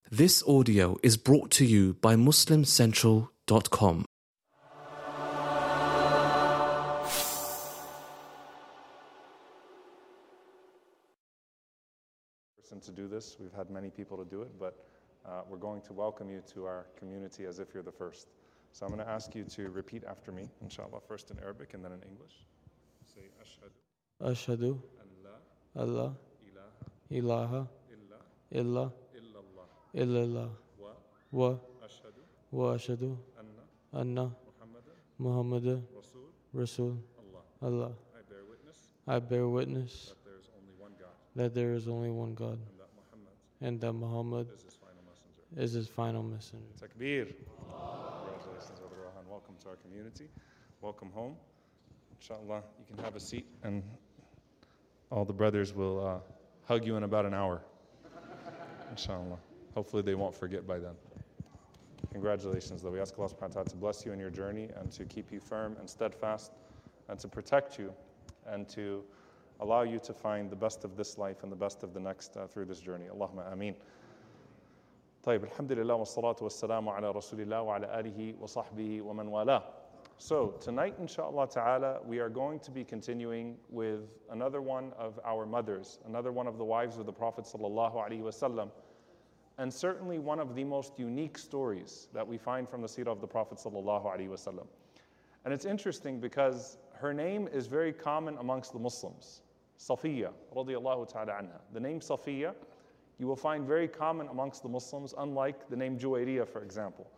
This audio is brought to you by MuslimCentral.com. To do this. We've had many people to do it, but we're going to welcome you to our community as if you're the first. So I'm going to ask you to repeat after me, inshallah, first in Arabic and then in English. Say, Ashhadu an la ilaha illa illallah wa ashhadu anna Muhammadan Rasul Allah. I bear witness that there is only one God, and that Muhammad is his final messenger. Takbir. Congratulations, Brother Rohan. Welcome to our community. Welcome home. Inshallah, you can have a seat, and all the brothers will hug you in about an hour. Inshallah. Hopefully they won't forget by then. Congratulations, though. We ask Allah subhanahu wa ta'ala to bless you in your journey and to keep you firm and steadfast and to protect you and to allow you to find the best of this life and the best of the next through this journey. Allahumma ameen. طيب, alhamdulillah wa salatu wa salamu ala rasulillah wa ala alihi wa sahbihi wa man wala. So tonight, inshallah ta'ala, we are going to be continuing with another one of our mothers, another one of the wives of the Prophet sallallahu alaihi wasallam, and certainly one of the most unique stories that we find from the seerah of the Prophet sallallahu alaihi wasallam. And it's interesting because her name is very common amongst the Muslims. Safiya, radiyallahu ta'ala anha. The name Safiya, you will find very common amongst the Muslims, unlike the name Juwayriyah, for example.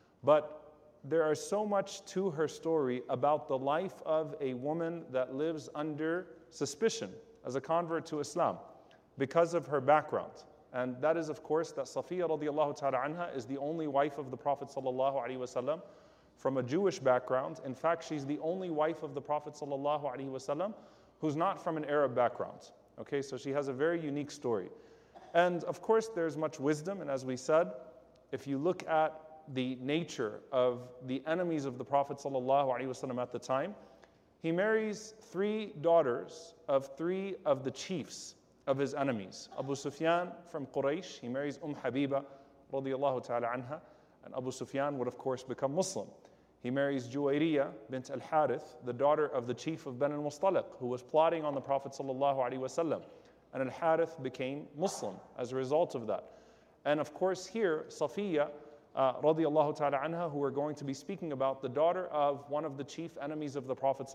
But there is so much to her story about the life of a woman that lives under suspicion as a convert to Islam because of her background. And that is, of course, that Safiya, radiyallahu ta'ala anha, is the only wife of the Prophet sallallahu alaihi wasallam from a Jewish background. In fact, she's the only wife of the Prophet sallallahu alaihi wasallam who's not from an Arab background. Okay, so she has a very unique story. And of course, there's much wisdom. And as we said, if you look at the nature of the enemies of the Prophet ﷺ at the time, he marries three daughters of three of the chiefs of his enemies. Abu Sufyan from Quraysh, he marries Habiba radiyallahu ta'ala anha, and Abu Sufyan would of course become Muslim. He marries Juwayriyah bint al-Harith, the daughter of the chief of Bani al-Mustaliq, who was plotting on the Prophet ﷺ. And al-Harith became Muslim as a result of that. And of course here, Safiya, radiyallahu ta'ala anha, who we're going to be speaking about, the daughter of one of the chief enemies of the Prophet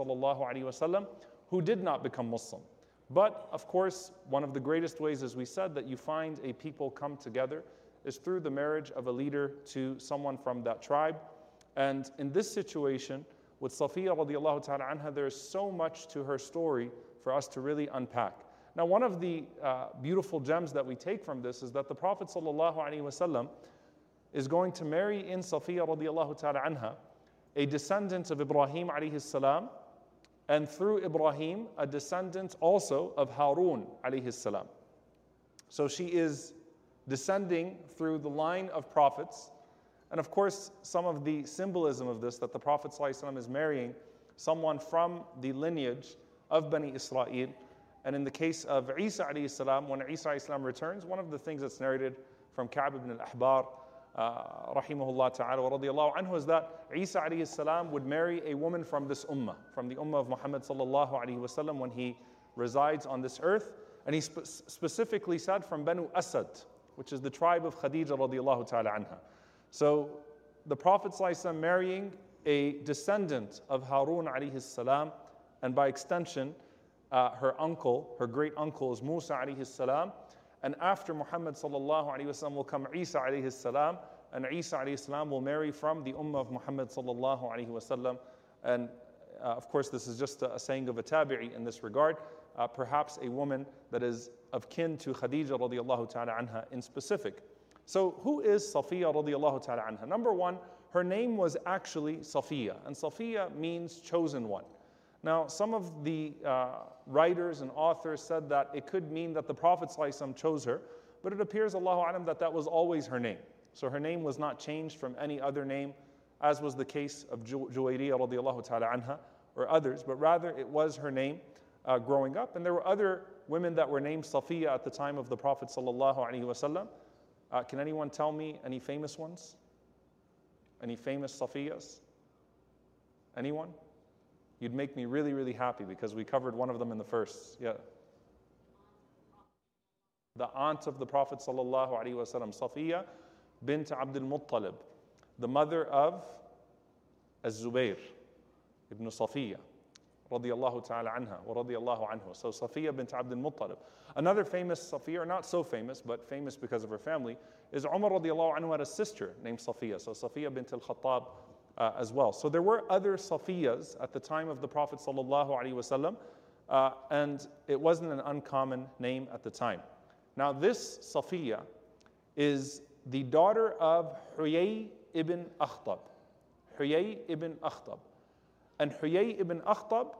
ﷺ, who did not become Muslim. But of course, one of the greatest ways, as we said, that you find a people come together is through the marriage of a leader to someone from that tribe. And in this situation, with Safiya radiallahu ta'ala anha, there is so much to her story for us to really unpack. Now, one of the beautiful gems that we take from this is that the Prophet sallallahu alaihi wasallam is going to marry in Safiya radiallahu ta'ala anha a descendant of Ibrahim alayhi salam, and through Ibrahim, a descendant also of Harun alayhi salam. So she is descending through the line of prophets. And of course, some of the symbolism of this, that the Prophet ﷺ is marrying someone from the lineage of Bani Israel. And in the case of Isa alayhi salam, when Isa alayhi salam returns, one of the things that's narrated from Ka'b ibn al-Ahbar, rahimahullah ta'ala wa radiyallahu anhu, is that Isa alayhi salam would marry a woman from this ummah, from the ummah of Muhammad sallallahu alayhi wasallam when he resides on this earth. And he specifically said from Banu Asad, which is the tribe of Khadija radiyallahu ta'ala anha. So the Prophet ﷺ marrying a descendant of Harun alayhi salam, and by extension, her uncle, her great uncle is Musa alayhi salam, and after Muhammad sallallahu alayhi wasallam will come Isa alayhi salam, and Isa alayhi salam will marry from the ummah of Muhammad sallallahu alayhi wasallam. And of course, this is just a saying of a tabi'i in this regard, perhaps a woman that is of kin to Khadija radiyallahu ta'ala anha in specific. So who is Safiya radiallahu ta'ala anha? Number one, her name was actually Safiya, and Safiya means chosen one. Now, some of the writers and authors said that it could mean that the Prophet ﷺ chose her, but it appears, Allahu A'lam, that that was always her name. So her name was not changed from any other name, as was the case of Juwayriyah radiallahu ta'ala anha, or others, but rather it was her name growing up. And there were other women that were named Safiya at the time of the Prophet sallallahu alaihi wasallam. Can anyone tell me any famous ones? Any famous Safiyas? Anyone? You'd make me really, really happy because we covered one of them in the first. Yeah. The aunt of the Prophet sallallahu alaihi wasallam, Safiya bint Abdul Muttalib, the mother of Az-Zubayr ibn Safiya, radiyallahu ta'ala anha, wa radiyallahu anhu. So Safiya bint Abdul Muttalib. Another famous Safiya, or not so famous, but famous because of her family, is Umar radiyallahu anhu had a sister named Safiya. So Safiya bint al-Khattab as well. So there were other Safiyas at the time of the Prophet sallallahu alaihi wasallam, and it wasn't an uncommon name at the time. Now this Safiya is the daughter of Huyay ibn Akhtab. Huyay ibn Akhtab. And Huyay ibn Akhtab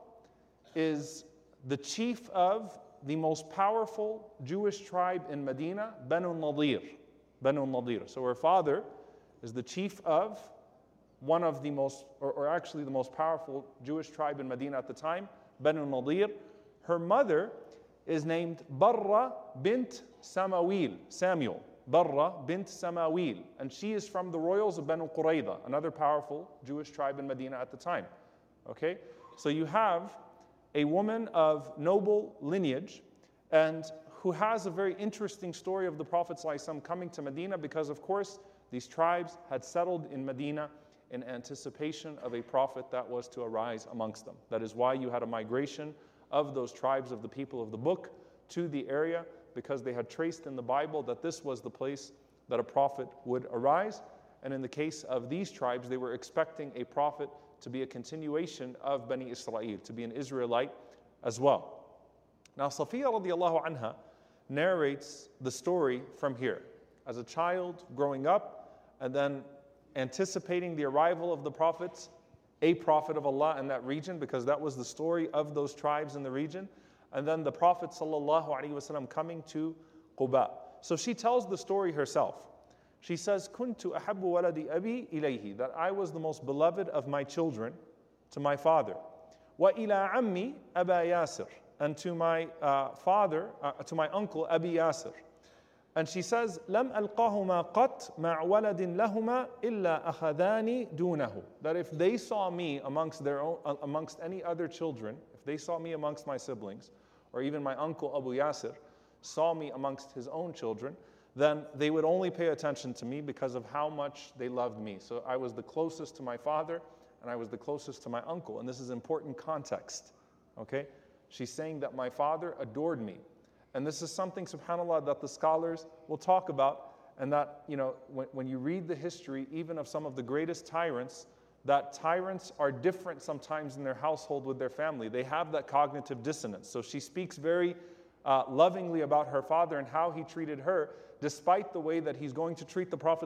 is the chief of the most powerful Jewish tribe in Medina, Banu Nadir. Banu Nadir. So her father is the chief of one of the most, or actually the most powerful Jewish tribe in Medina at the time, Banu Nadir. Her mother is named Barra bint Samawil, Samuel. Barra bint Samawil. And she is from the royals of Banu Qurayza, another powerful Jewish tribe in Medina at the time. Okay? So you have a woman of noble lineage and who has a very interesting story of the Prophet ﷺ coming to Medina because, of course, these tribes had settled in Medina in anticipation of a prophet that was to arise amongst them. That is why you had a migration of those tribes of the people of the book to the area, because they had traced in the Bible that this was the place that a prophet would arise. And in the case of these tribes, they were expecting a prophet to be a continuation of Bani Israel, to be an Israelite as well. Now, Safiya radiallahu anha narrates the story from here. As a child growing up and then anticipating the arrival of the prophets, a prophet of Allah in that region, because that was the story of those tribes in the region, and then the Prophet ﷺ coming to Quba. So she tells the story herself. She says, "Kuntu ahabbu waladi abi ilayhi," that I was the most beloved of my children to my father. Wa ila ammi Aba Yasir, and to my father, to my uncle Abi Yasir. And she says, "Lam alqahuma qat ma' waladin lahuma illa akhadani dunahu." That if they saw me amongst their own, amongst any other children, if they saw me amongst my siblings, or even my uncle Abu Yasir saw me amongst his own children, then they would only pay attention to me because of how much they loved me. So I was the closest to my father, and I was the closest to my uncle. And this is important context, okay? She's saying that my father adored me. And this is something, subhanAllah, that the scholars will talk about, and that, you know, when you read the history, even of some of the greatest tyrants, that tyrants are different sometimes in their household with their family. They have that cognitive dissonance. So she speaks very lovingly about her father and how he treated her, despite the way that he's going to treat the Prophet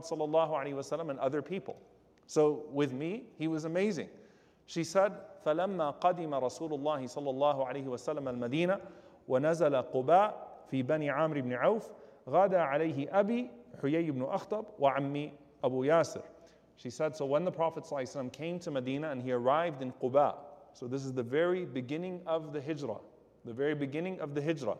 ﷺ and other people. So with me, he was amazing. She said, فَلَمَّا قَدِمَ رَسُولُ اللَّهِ صَلَّى اللَّهُ عَلَيْهِ وَسَلَّمَ الْمَدِينَةِ وَنَزَلَ قُبَاء فِي بَنِي عَامْرِ بْنِ عَوْفٍ غَدَى عَلَيْهِ أَبِي حُيَيْ بْنُ أَخْطَبٍ وَعَمِّي أَبُو يَاسِرٍ. She said, so when the Prophet ﷺ came to Medina and he arrived in Quba, so this is the very beginning of the Hijrah, the very beginning of the Hijrah,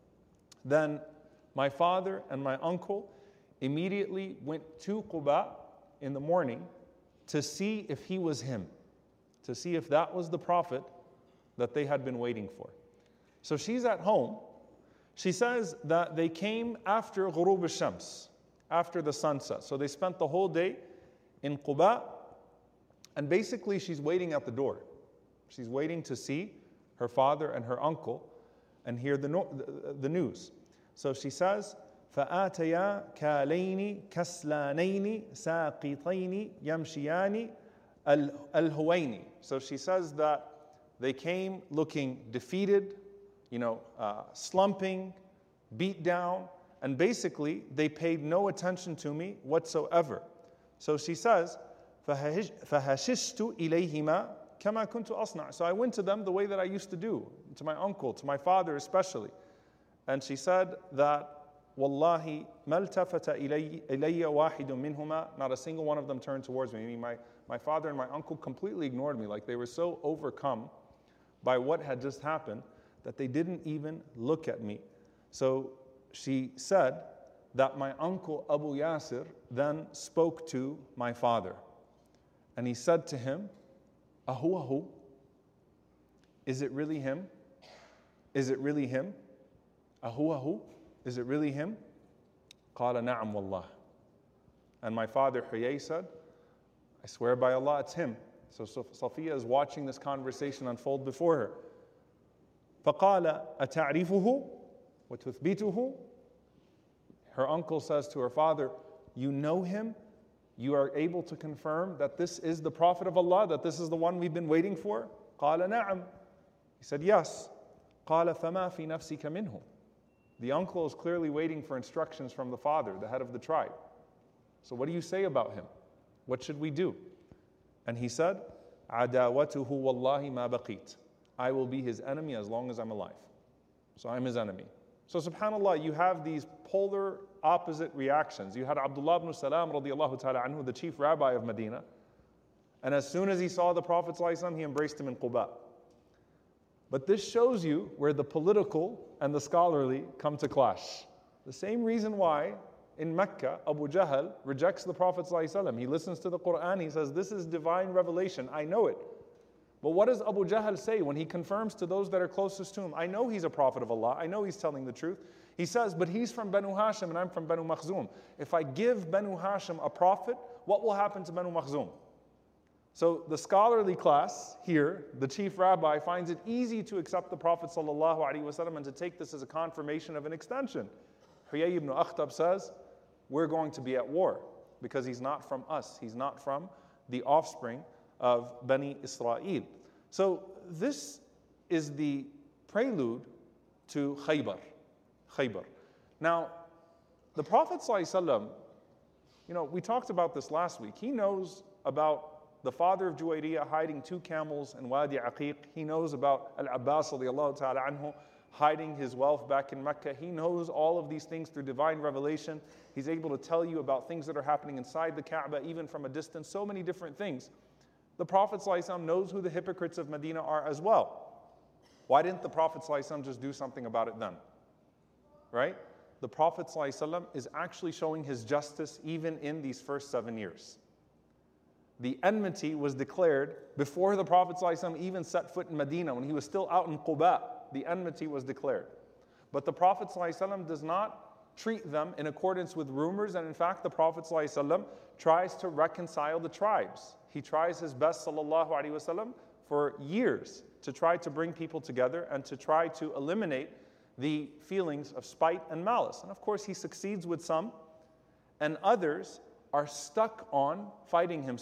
then my father and my uncle immediately went to Quba in the morning to see if he was him, to see if that was the Prophet that they had been waiting for. So she's at home. She says that they came after Ghurub al-Shams, after the sunset. So they spent the whole day in Quba, and basically she's waiting at the door. She's waiting to see her father and her uncle and hear the news. So she says, فَآتَيَا كَالَيْنِ كَسْلَانَيْنِ سَاقِطَيْنِ يَمْشِيَانِ الْهُوَيْنِ. So she says that they came looking defeated, slumping, beat down, and basically they paid no attention to me whatsoever. So she says, فَهَشِشْتُ إِلَيْهِمَا كَمَا كُنْتُ أَصْنَعُ. So I went to them the way that I used to do, to my uncle, to my father especially. And she said that, وَاللَّهِ مَا الْتَفَتَ إِلَيَّ وَاحِدٌ مِّنْهُمَا. Not a single one of them turned towards me. Meaning my father and my uncle completely ignored me. Like they were so overcome by what had just happened that they didn't even look at me. So she said that my uncle Abu Yasir then spoke to my father. And he said to him, Ahuwahu? Is it really him? Is it really him? Ahuwahu? Is it really him? Qala na'am wallah. And my father Huyay said, I swear by Allah, it's him. So Safiya is watching this conversation unfold before her. فَقَالَ أَتَعْرِفُهُ وَتُثْبِتُهُ. Her uncle says to her father, you know him? You are able to confirm that this is the Prophet of Allah, that this is the one we've been waiting for? قَالَ نَعَمْ. He said, yes. قَالَ فَمَا فِي نَفْسِكَ مِنْهُ. The uncle is clearly waiting for instructions from the father, the head of the tribe. So what do you say about him? What should we do? And he said, عَدَاوَتُهُ وَاللَّهِ مَا بَقِيتُ. I will be his enemy as long as I'm alive. So I'm his enemy. So subhanAllah, you have these polar opposite reactions. You had Abdullah ibn Salam radiallahu ta'ala anhu, the chief rabbi of Medina. And as soon as he saw the Prophet ﷺ, he embraced him in Quba. But this shows you where the political and the scholarly come to clash. The same reason why in Mecca, Abu Jahl rejects the Prophet ﷺ. He listens to the Quran, he says, this is divine revelation, I know it. But what does Abu Jahl say when he confirms to those that are closest to him? I know he's a prophet of Allah, I know he's telling the truth. He says, but he's from Banu Hashim and I'm from Banu Makhzum. If I give Banu Hashim a prophet, what will happen to Banu Makhzum? So the scholarly class here, the chief rabbi, finds it easy to accept the Prophet ﷺ and to take this as a confirmation of an extension. Huyay ibn Akhtab says, we're going to be at war because he's not from us. He's not from the offspring of Bani Israel. So this is the prelude to Khaybar. Now, the Prophet ﷺ, we talked about this last week. He knows about the father of Juwayriyah hiding 2 camels in Wadi Aqiq. He knows about Al-Abbas radiallahu ta'ala anhu hiding his wealth back in Mecca. He knows all of these things through divine revelation. He's able to tell you about things that are happening inside the Kaaba, even from a distance, so many different things. The Prophet ﷺ knows who the hypocrites of Medina are as well. Why didn't the Prophet ﷺ just do something about it then? Right? The Prophet ﷺ is actually showing his justice even in these first 7 years. The enmity was declared before the Prophet ﷺ even set foot in Medina. When he was still out in Quba, the enmity was declared. But the Prophet ﷺ does not treat them in accordance with rumors, and in fact the Prophet ﷺ tries to reconcile the tribes. He tries his best ﷺ for years to try to bring people together and to try to eliminate the feelings of spite and malice. And of course he succeeds with some, and others are stuck on fighting him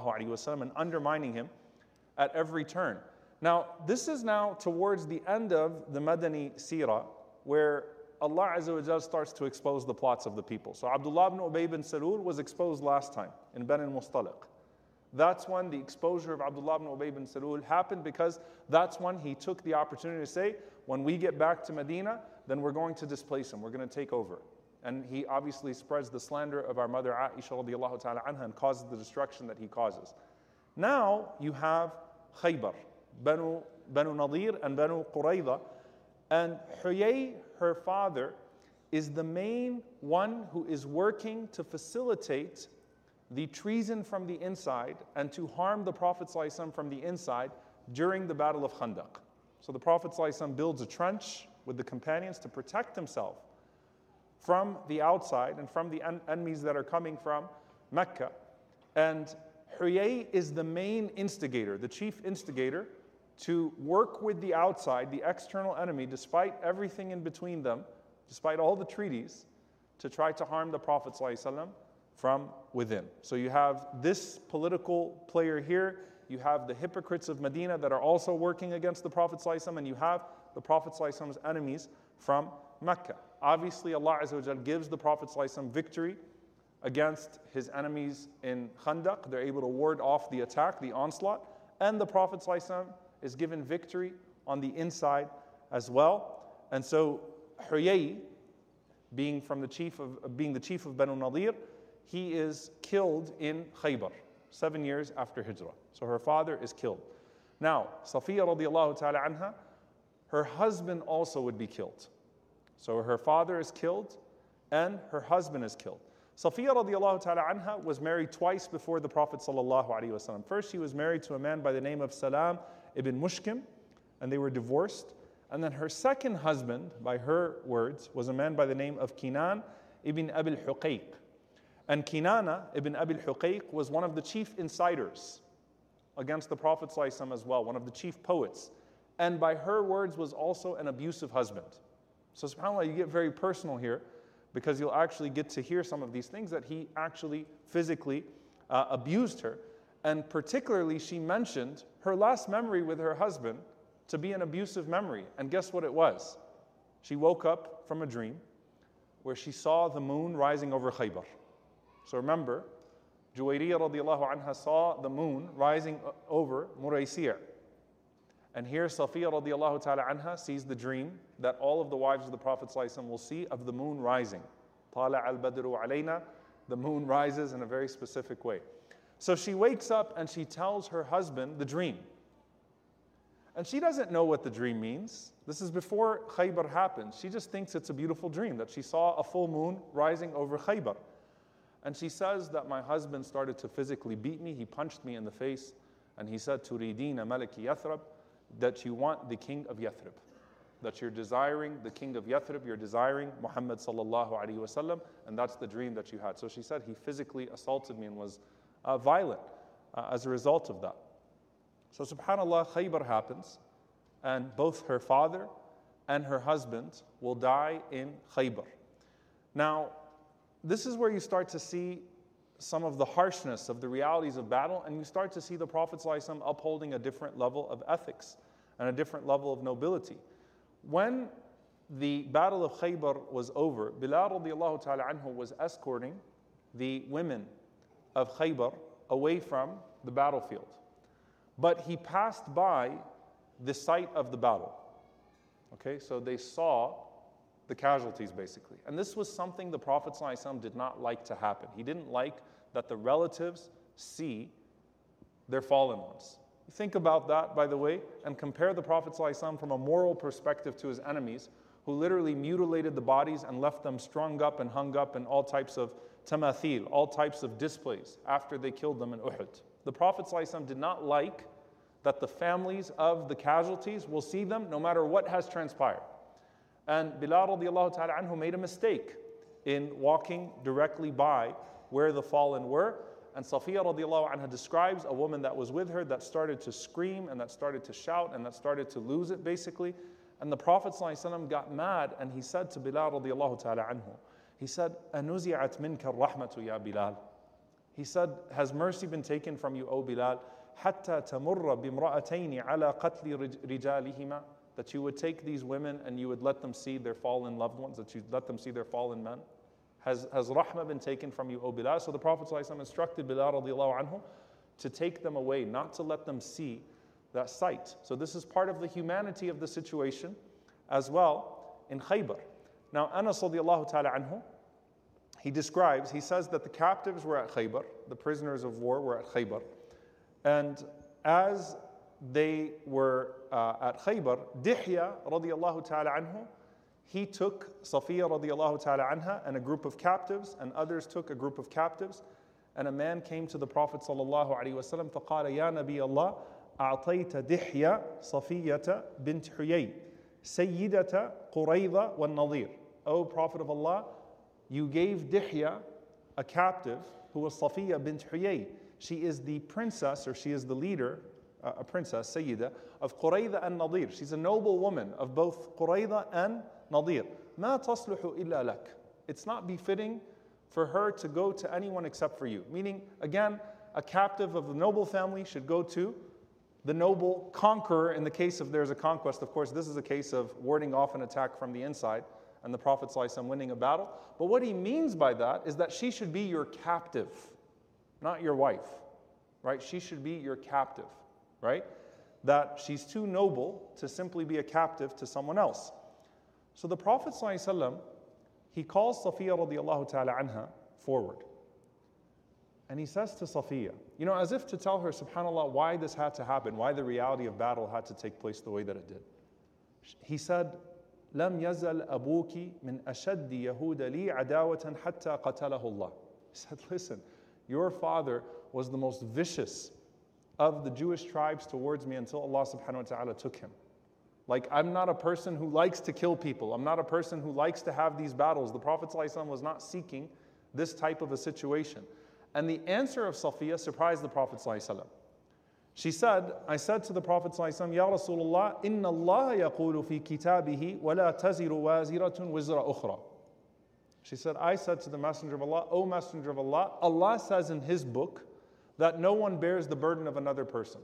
ﷺ and undermining him at every turn. Now, this is now towards the end of the Madani Seerah, where Allah Azza wa Jal starts to expose the plots of the people. So Abdullah ibn Ubay bin Salul was exposed last time in Bani al-Mustaliq. That's when the exposure of Abdullah ibn Ubay bin Salul happened, because that's when he took the opportunity to say, when we get back to Medina, then we're going to displace him, we're going to take over. And he obviously spreads the slander of our mother Aisha radiallahu ta'ala anha and causes the destruction that he causes. Now you have Khaybar, Banu Nadir and Banu Qurayza, and Huyay, her father, is the main one who is working to facilitate the treason from the inside and to harm the Prophet ﷺ from the inside during the Battle of Khandaq. So the Prophet ﷺ builds a trench with the companions to protect himself from the outside and from the enemies that are coming from Mecca. And Huyay is the main instigator, the chief instigator, to work with the outside, the external enemy, despite everything in between them, despite all the treaties, to try to harm the Prophet ﷺ from within. So you have this political player here, you have the hypocrites of Medina that are also working against the Prophet ﷺ, and you have the Prophet ﷺ's enemies from Mecca. Obviously, Allah Azza wa Jal gives the Prophet ﷺ victory against his enemies in Khandaq. They're able to ward off the attack, the onslaught, and the Prophet ﷺ is given victory on the inside as well. And so Huyay, being the chief of Banu Nadir, he is killed in Khaybar 7 years after Hijrah. So her father is killed. Now, Safiya radiallahu ta'ala anha, her husband also would be killed. So her father is killed, and her husband is killed. Safiya radiallahu ta'ala anha was married twice before the Prophet sallallahu alaihi wasallam. First, she was married to a man by the name of Salam ibn Mushkim, and they were divorced. And then her second husband, by her words, was a man by the name of Kinan ibn Abil Huqayq. And Kinana ibn Abil Huqayq was one of the chief insiders against the Prophet ﷺ as well, one of the chief poets. And by her words was also an abusive husband. So subhanAllah, you get very personal here, because you'll actually get to hear some of these things that he actually physically abused her. And particularly, she mentioned her last memory with her husband to be an abusive memory. And guess what it was? She woke up from a dream where she saw the moon rising over Khaybar. So remember, Juwayriyah radiallahu anha saw the moon rising over Muraysi'. And here Safiya radiallahu ta'ala anha sees the dream that all of the wives of the Prophet ﷺ will see of the moon rising. Tala al-badru alayna, the moon rises in a very specific way. So she wakes up and she tells her husband the dream. And she doesn't know what the dream means. This is before Khaybar happened. She just thinks it's a beautiful dream, that she saw a full moon rising over Khaybar. And she says that my husband started to physically beat me. He punched me in the face. And he said, Turidina Maliki Yathrib, that you want the king of Yathrib. That you're desiring the king of Yathrib, you're desiring Muhammad sallallahu alaihi wasallam, and that's the dream that you had. So she said he physically assaulted me and was violent as a result of that. So subhanAllah, Khaybar happens, and both her father and her husband will die in Khaybar. Now, this is where you start to see some of the harshness of the realities of battle, and you start to see the Prophet ﷺ upholding a different level of ethics and a different level of nobility. When the Battle of Khaybar was over, Bilal radiallahu ta'ala anhu was escorting the women of Khaybar away from the battlefield. But he passed by the site of the battle. Okay, so they saw the casualties basically. And this was something the Prophet ﷺ did not like to happen. He didn't like that the relatives see their fallen ones. Think about that, by the way, and compare the Prophet ﷺ from a moral perspective to his enemies, who literally mutilated the bodies and left them strung up and hung up in all types of tamathil, all types of displays after they killed them in Uhud. The Prophet ﷺ did not like that the families of the casualties will see them no matter what has transpired. And Bilal radiallahu ta'ala anhu made a mistake in walking directly by where the fallen were. And Safiya radiallahu anha describes a woman that was with her that started to scream and that started to shout and that started to lose it basically. And the Prophet ﷺ got mad and he said to Bilal radiallahu ta'ala anhu, he said, "Anuzi'at minka rahmatu ya Bilal." He said, has mercy been taken from you, O Bilal? حَتَّى تَمُرَّ بِامْرَأَتَيْنِ عَلَى قَتْلِ رِجَالِهِمَا, that you would take these women and you would let them see their fallen loved ones, that you let them see their fallen men. Has rahmah been taken from you, O Bilal? So the Prophet ﷺ instructed Bilal radiallahu anhu to take them away, not to let them see that sight. So this is part of the humanity of the situation as well in Khaybar. Now Anas radiallahu ta'ala anhu, he describes, he says that the captives were at Khaybar, the prisoners of war were at Khaybar. And as they were at Khaybar, Dihya radiallahu ta'ala anhu, he took Safiya radiallahu ta'ala anha and a group of captives, and others took a group of captives. And a man came to the Prophet sallallahu alaihi wasallam, فقال يا نبي الله أعطيت دحية صفية بنت حيي سيدة قريظة والنظير. O Prophet of Allah, you gave Dihya a captive who was Safiya bint Huyay. She is the princess, or she is the leader, a princess, Sayyida, of Qurayza and Nadir. She's a noble woman of both Qurayza and Nadir. ما تصلح إلا لك. It's not befitting for her to go to anyone except for you. Meaning, again, a captive of the noble family should go to the noble conqueror in the case of there's a conquest. Of course, this is a case of warding off an attack from the inside and the Prophet ﷺ winning a battle. But what he means by that is that she should be your captive, not your wife, right? She should be your captive, right? That she's too noble to simply be a captive to someone else. So the Prophet ﷺ, he calls Safiya radiallahu ta'ala anha forward. And he says to Safiya, you know, as if to tell her, subhanAllah, why this had to happen, why the reality of battle had to take place the way that it did. He said, لم يزل أبوك من أشد يهود لي عداوة حتى قتله الله. He said, listen, your father was the most vicious of the Jewish tribes towards me until Allah subhanahu wa ta'ala took him. Like, I'm not a person who likes to kill people. I'm not a person who likes to have these battles. The Prophet ﷺ was not seeking this type of a situation. And the answer of Safiya surprised the Prophet ﷺ. She said, I said to the Prophet ﷺ, Ya Rasulullah, إِنَّ اللَّهَ يَقُولُ فِي كِتَابِهِ وَلَا تَزِرُ وَازِرَةٌ وِزْرَ أُخْرَى. She said, I said to the Messenger of Allah, O Messenger of Allah, Allah says in His book that no one bears the burden of another person.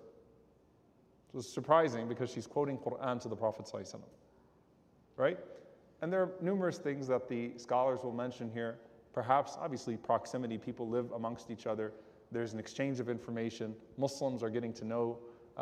It was surprising because she's quoting Quran to the Prophet ﷺ. Right? And there are numerous things that the scholars will mention here. Perhaps, obviously, proximity. People live amongst each other. There's an exchange of information. Muslims are getting to know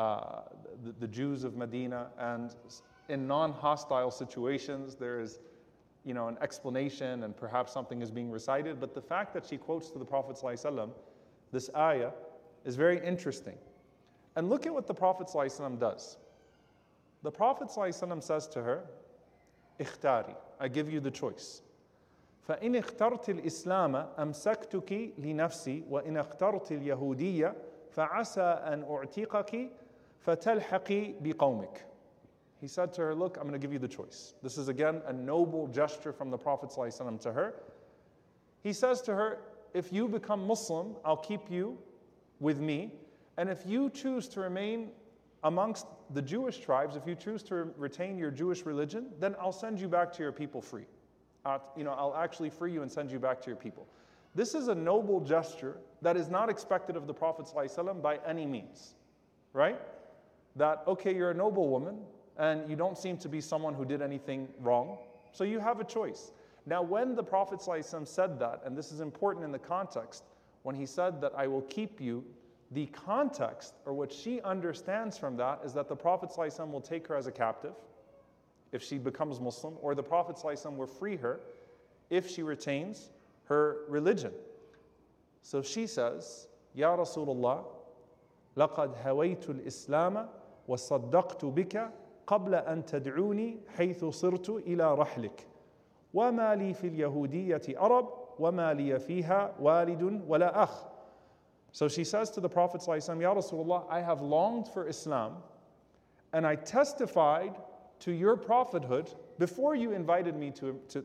the Jews of Medina, and in non-hostile situations, there is, an explanation, and perhaps something is being recited. But the fact that she quotes to the Prophet ﷺ this ayah is very interesting. And look at what the Prophet ﷺ does. The Prophet ﷺ says to her, "Ikhtari, I give you the choice. فإن اخترت الإسلام أمسكتك لنفسي وإن اخترت اليهودية فعسى أن أعتقك فتلحقي بقومك." He said to her, look, I'm going to give you the choice. This is again a noble gesture from the Prophet ﷺ to her. He says to her, if you become Muslim, I'll keep you with me. And if you choose to remain amongst the Jewish tribes, if you choose to retain your Jewish religion, then I'll send you back to your people free. I'll actually free you and send you back to your people. This is a noble gesture that is not expected of the Prophet ﷺ by any means, right? That, okay, you're a noble woman and you don't seem to be someone who did anything wrong, so you have a choice. Now, when the Prophet ﷺ said that, and this is important in the context, when he said that I will keep you, the context, or what she understands from that, is that the Prophet ﷺ will take her as a captive if she becomes Muslim, or the Prophet ﷺ will free her if she retains her religion. So she says, Ya Rasulullah, لَقَدْ هَوَيْتُ الْإِسْلَامَ وَصَدَّقْتُ بِكَ قَبْلَ أَن تَدْعُونِي حَيْثُ صِرْتُ إِلَى رَحْلِكَ وَمَا لِي فِي الْيَهُودِيَّةِ أَرَبْ وَمَا لِي فِيهَا وَالِدٌ وَلَا أَخْ. So she says to the Prophet ﷺ, Ya Rasulullah, I have longed for Islam, and I testified to your prophethood before you invited me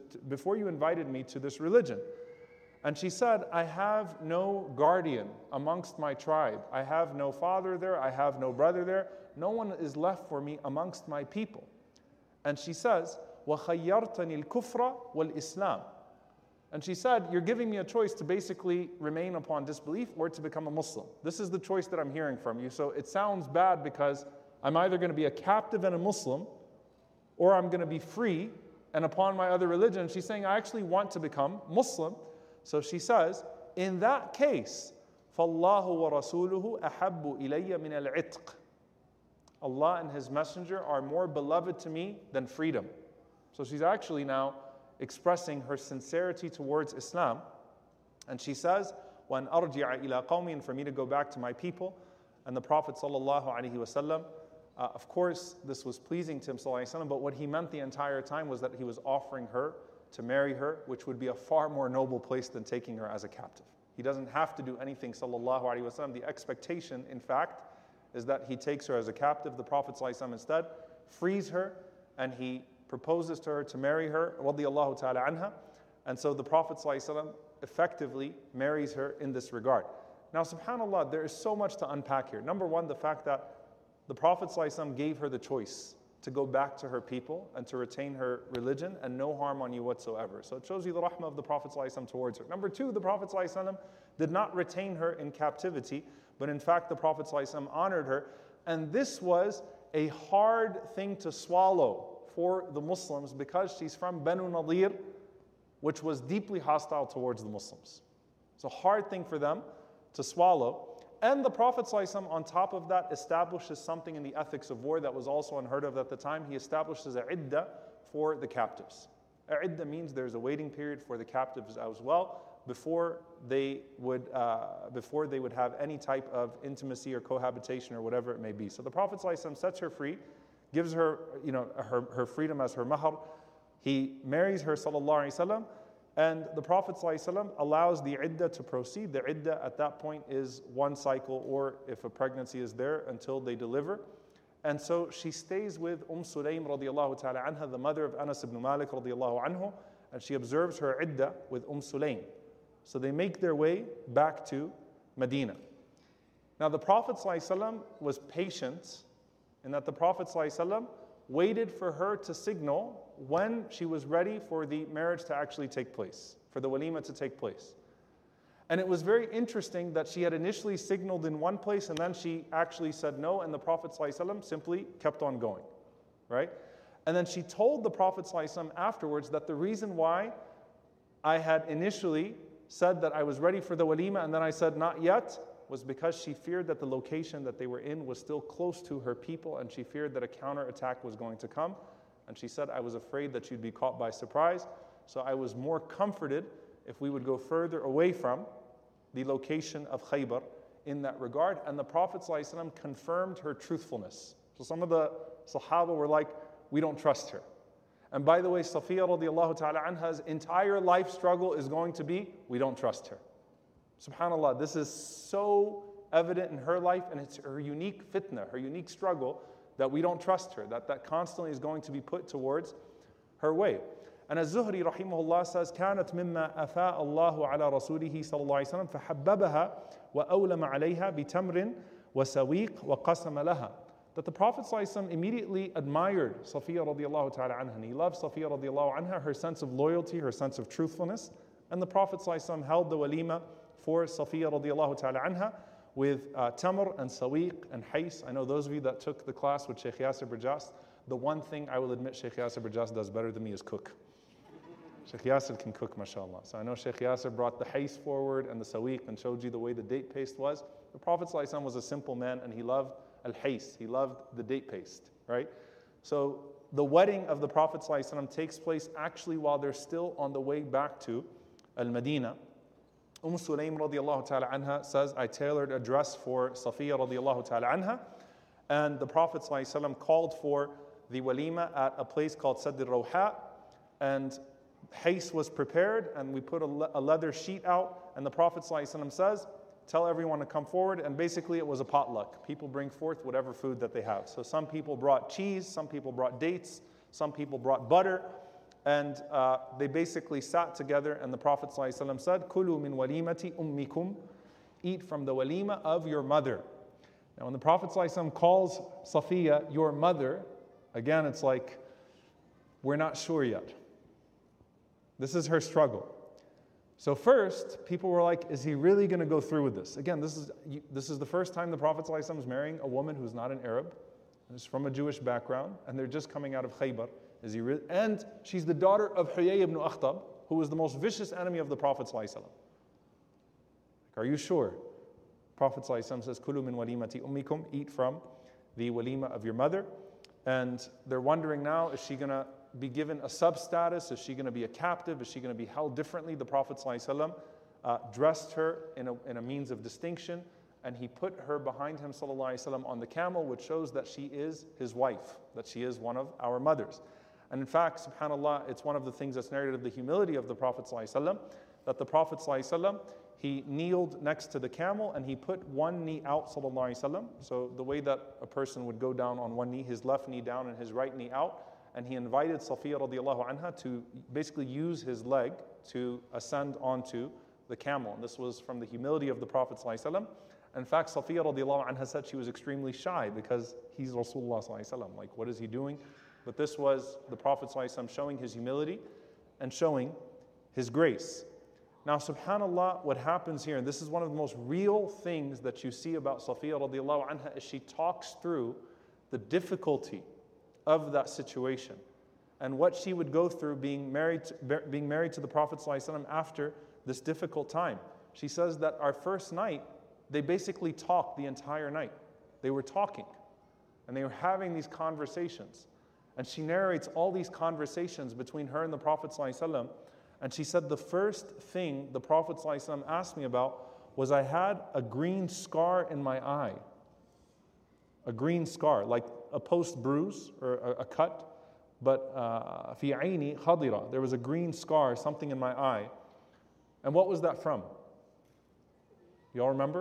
to this religion. And she said, I have no guardian amongst my tribe. I have no father there. I have no brother there. No one is left for me amongst my people. And she says, وَخَيَّرْتَنِي الْكُفْرَ وَالْإِسْلَامِ. And she said, you're giving me a choice to basically remain upon disbelief or to become a Muslim. This is the choice that I'm hearing from you. So it sounds bad because I'm either going to be a captive and a Muslim, or I'm going to be free and upon my other religion. She's saying, I actually want to become Muslim. So she says, in that case, فَاللَّهُ وَرَسُولُهُ أَحَبُّ إِلَيَّ مِنَ الْعِتْقِ. Allah and His Messenger are more beloved to me than freedom. So she's actually now expressing her sincerity towards Islam. And she says, وَأَنْ أَرْجِعَ إِلَىٰ قَوْمِي, and for me to go back to my people. And the Prophet ﷺ, of course, this was pleasing to him, ﷺ, but what he meant the entire time was that he was offering her to marry her, which would be a far more noble place than taking her as a captive. He doesn't have to do anything, ﷺ. The expectation, in fact, is that he takes her as a captive. The Prophet ﷺ instead frees her, and he proposes to her to marry her, radiyallahu ta'ala anha. And so the Prophet ﷺ effectively marries her in this regard. Now, subhanAllah, there is so much to unpack here. Number one, the fact that the Prophet ﷺ gave her the choice to go back to her people and to retain her religion, and no harm on you whatsoever. So it shows you the rahmah of the Prophet ﷺ towards her. Number two, the Prophet ﷺ did not retain her in captivity, but in fact the Prophet ﷺ honored her. And this was a hard thing to swallow for the Muslims because she's from Banu Nadir, which was deeply hostile towards the Muslims. It's a hard thing for them to swallow. And the Prophet ﷺ, on top of that, establishes something in the ethics of war that was also unheard of at the time. He establishes a iddah for the captives. A iddah means there's a waiting period for the captives as well before they would have any type of intimacy or cohabitation or whatever it may be. So the Prophet ﷺ sets her free, gives her, her freedom as her mahar, He marries her sallallahu alaihi wasallam, and the Prophet sallallahu alaihi wasallam allows the iddah to proceed. The iddah at that point is one cycle, or if a pregnancy is there, until they deliver. And so she stays with Sulaym radiallahu ta'ala anha, the mother of Anas ibn Malik radiallahu anhu, and she observes her iddah with Sulaym. So they make their way back to Medina. Now the Prophet ﷺ was patient in that the Prophet ﷺ waited for her to signal when she was ready for the marriage to actually take place, for the walima to take place. And it was very interesting that she had initially signaled in one place and then she actually said no, and the Prophet ﷺ simply kept on going, right? And then she told the Prophet ﷺ afterwards that the reason why I had initially said that I was ready for the walima and then I said not yet was because she feared that the location that they were in was still close to her people, and she feared that a counterattack was going to come. And she said, I was afraid that you'd be caught by surprise, so I was more comforted if we would go further away from the location of Khaybar in that regard. And the Prophet ﷺ confirmed her truthfulness. So some of the Sahaba were like, we don't trust her. And by the way, Safiya radiallahu ta'ala anha's entire life struggle is going to be, we don't trust her. SubhanAllah, this is so evident in her life, and it's her unique fitna, her unique struggle, that we don't trust her, that constantly is going to be put towards her way. And Az-Zuhri rahimahullah says, كانت مما أفاء الله على رسوله صلى الله عليه وسلم فحببها وأولم عليها بتمر وسويق وقسم لها. That the Prophet ﷺ immediately admired Safiya radiallahu ta'ala anha, and he loved Safiya radiallahu anha, her sense of loyalty, her sense of truthfulness. And the Prophet ﷺ held the walima for Safiya radiallahu ta'ala anha with tamr and sawiq and hais. I know those of you that took the class with Sheikh Yasir Burjas, the one thing I will admit Sheikh Yasir Burjas does better than me is cook. Sheikh Yasir can cook, mashallah. So I know Sheikh Yasir brought the hais forward and the sawiq and showed you the way the date paste was. The Prophet ﷺ was a simple man and he loved al-hais, he loved the date paste, right? So the wedding of the Prophet ﷺ takes place actually while they're still on the way back to Al-Madinah. Sulaym radiallahu ta'ala anha says, I tailored a dress for Safiya radiallahu ta'ala anha, and the Prophet ﷺ called for the walima at a place called Sadd al-Rawha, and hais was prepared, and we put a leather sheet out, and the Prophet ﷺ says, tell everyone to come forward, and basically it was a potluck. People bring forth whatever food that they have. So some people brought cheese, some people brought dates, some people brought butter, and they basically sat together, and the Prophet ﷺ said, Kulu min walimati ummikum, eat from the walima of your mother. Now when the Prophet ﷺ calls Safiya your mother, again it's like, we're not sure yet. This is her struggle. So first, people were like, is he really going to go through with this? Again, this is the first time the Prophet ﷺ is marrying a woman who's not an Arab, who's from a Jewish background, and they're just coming out of Khaybar. Is he really? And she's the daughter of Huyay ibn Akhtab, who was the most vicious enemy of the Prophet ﷺ. Are you sure? Prophet ﷺ says, Kulu min walimati ummikum, eat from the walima of your mother. And they're wondering now, is she going to be given a sub-status? Is she going to be a captive? Is she going to be held differently? The Prophet ﷺ dressed her in a means of distinction, and he put her behind him ﷺ on the camel, which shows that she is his wife, that she is one of our mothers. And in fact, subhanAllah, it's one of the things that's narrated of the humility of the Prophet ﷺ, that the Prophet ﷺ, he kneeled next to the camel and he put one knee out ﷺ. So the way that a person would go down on one knee, his left knee down and his right knee out, and he invited Safiya radiallahu anha to basically use his leg to ascend onto the camel. And this was from the humility of the Prophet ﷺ. In fact, Safiya radiallahu anha said she was extremely shy because he's Rasulullah ﷺ. Like, what is he doing? But this was the Prophet ﷺ showing his humility and showing his grace. Now, subhanAllah, what happens here, and this is one of the most real things that you see about Safiya radiallahu anha, is she talks through the difficulty of that situation and what she would go through being married to the Prophet ﷺ after this difficult time. She says that our first night, they basically talked the entire night. They were talking and they were having these conversations. And she narrates all these conversations between her and the Prophet ﷺ. And she said, the first thing the Prophet ﷺ asked me about was I had a green scar in my eye. A green scar, like a post bruise or a cut but في عيني خضرة, there was a green scar, something in my eye. And what was that from? Y'all remember?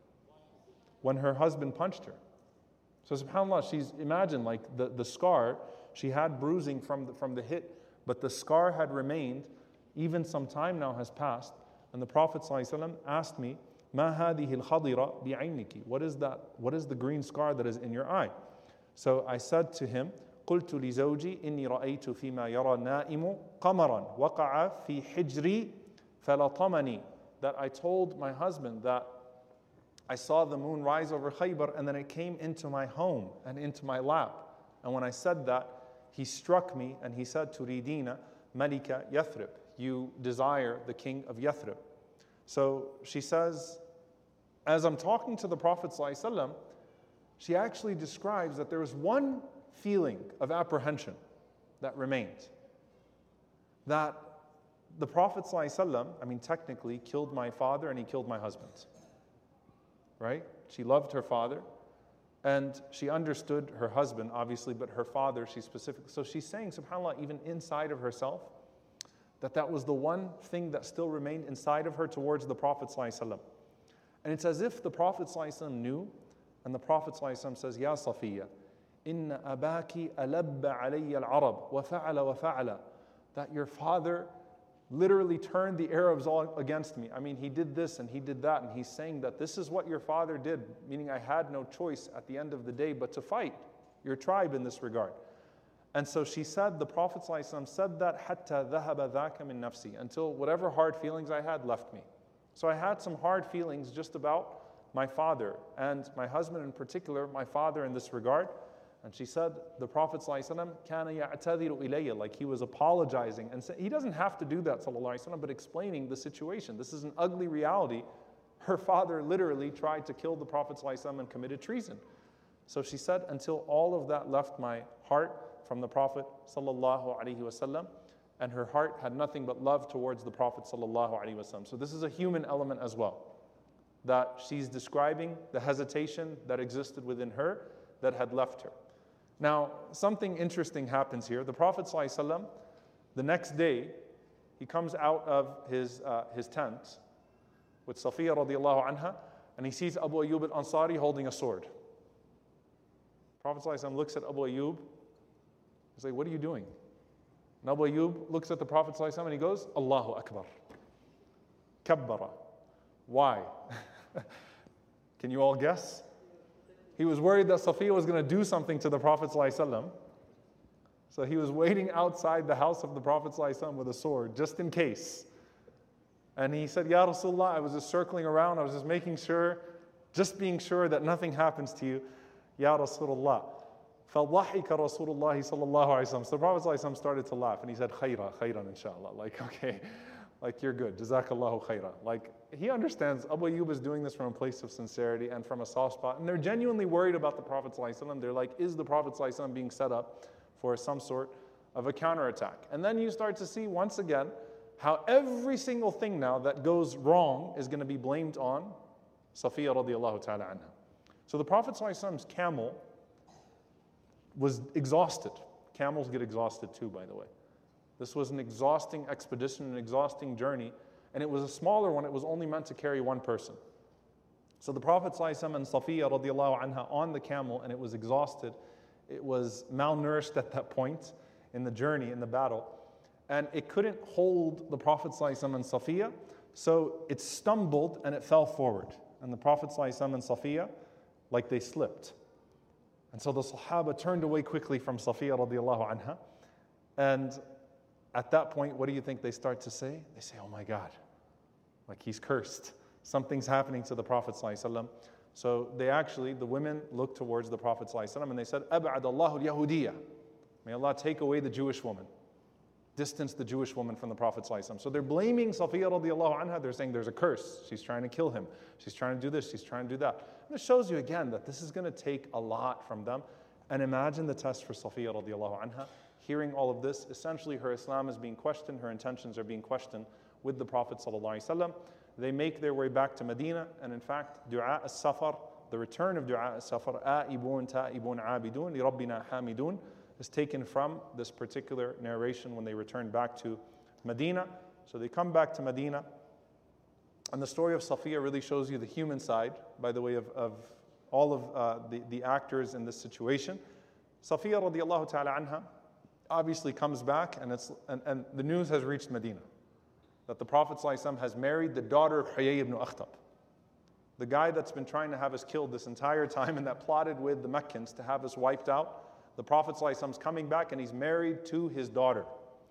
When her husband punched her. So subhanAllah, imagine like the scar, she had bruising from the hit, but the scar had remained, even some time now has passed. And the Prophet ﷺ asked me, ما هذه الخضرة بعينك? What is that? What is the green scar that is in your eye? So I said to him, قلت لزوجي إني رأيت فيما يرى النائم قمرا وقع في حجري فلطمني. That I told my husband that I saw the moon rise over Khaybar and then it came into my home and into my lap. And when I said that, he struck me and he said, Turidina Malika Yathrib, you desire the king of Yathrib. So she says, as I'm talking to the Prophet ﷺ, she actually describes that there was one feeling of apprehension that remained. That the Prophet ﷺ, technically killed my father and he killed my husband. Right? She loved her father and she understood her husband, obviously, but her father, she specifically. So she's saying, subhanAllah, even inside of herself, that was the one thing that still remained inside of her towards the Prophet ﷺ. And it's as if the Prophet ﷺ knew, and the Prophet ﷺ says, Ya Safiya, inna abaki alabba alayya al-arab wa fa'ala, that your father literally turned the Arabs all against me. He did this and he did that, and he's saying that this is what your father did, meaning I had no choice at the end of the day but to fight your tribe in this regard. And so she said, the Prophet ﷺ said that, حَتَّى ذَهَبَ ذَاكَ مِن نَفْسِي, until whatever hard feelings I had left me. So I had some hard feelings just about my father, and my husband in particular, my father in this regard. And she said, the Prophet ﷺ كَانَ يَعْتَذِرُ إِلَيَّ, like he was apologizing. And he doesn't have to do that, ﷺ, but explaining the situation. This is an ugly reality. Her father literally tried to kill the Prophet ﷺ and committed treason. So she said, until all of that left my heart from the Prophet ﷺ, and her heart had nothing but love towards the Prophet ﷺ. So this is a human element as well, that she's describing the hesitation that existed within her that had left her. Now, something interesting happens here. The Prophet ﷺ, the next day, he comes out of his tent with Safiya radiallahu anha, and he sees Abu Ayyub al-Ansari holding a sword. Prophet ﷺ looks at Abu Ayyub. He's like, what are you doing? And Abu Ayyub looks at the Prophet ﷺ and he goes, Allahu Akbar. Kabbara. Why? Can you all guess? He was worried that Safiya was going to do something to the Prophet ﷺ. So he was waiting outside the house of the Prophet ﷺ with a sword, just in case. And he said, Ya Rasulullah, I was just circling around, I was just making sure, just being sure that nothing happens to you. Ya Rasulullah. فَضَحِكَ رَسُولُ اللَّهِ صَلَّى اللَّهُ عَلَيْهِ وسلم. So the Prophet ﷺ started to laugh and he said, khayran inshallah. Like, okay, like you're good. Jazakallahu khayran. Like, he understands Abu Ayyub is doing this from a place of sincerity and from a soft spot. And they're genuinely worried about the Prophet ﷺ. They're like, is the Prophet ﷺ being set up for some sort of a counterattack? And then you start to see once again how every single thing now that goes wrong is going to be blamed on Safiya radiallahu ta'ala anha. So the Prophet ﷺ's camel was exhausted. Camels get exhausted too, by the way. This was an exhausting expedition, an exhausting journey, and it was a smaller one. It was only meant to carry one person. So the Prophet ﷺ and Safiya radiallahu anha on the camel, and it was exhausted. It was malnourished at that point in the journey, in the battle, and it couldn't hold the Prophet ﷺ and Safiya, so it stumbled and it fell forward. And the Prophet ﷺ and Safiya, like they slipped. And so the Sahaba turned away quickly from Safiya radiallahu anha. And at that point, what do you think they start to say? They say, oh my God, like he's cursed. Something's happening to the Prophet ﷺ. So the women looked towards the Prophet ﷺ and they said, أَبْعَدَ اللَّهُ الْيَهُودِيَّةِ. May Allah take away the Jewish woman. Distance the Jewish woman from the Prophet ﷺ. So they're blaming Safiya radiallahu anha. They're saying there's a curse. She's trying to kill him. She's trying to do this. She's trying to do that. And it shows you again that this is going to take a lot from them. And imagine the test for Safiya radiallahu anha. Hearing all of this, essentially her Islam is being questioned. Her intentions are being questioned with the Prophet ﷺ. They make their way back to Medina. And in fact, Du'a as-Safar, the return of Du'a as-Safar, A'ibun, Ta'ibun, Abidun, Li Rabbina Hamidun. is taken from this particular narration when they returned back to Medina. So they come back to Medina, and the story of Safiya really shows you the human side, by the way of all of the actors in this situation. Safiya radiallahu ta'ala anha obviously comes back, and the news has reached Medina that the Prophet ﷺ has married the daughter of Huyay ibn Akhtab, the guy that's been trying to have us killed this entire time and that plotted with the Meccans to have us wiped out. The Prophet ﷺ is coming back, and he's married to his daughter.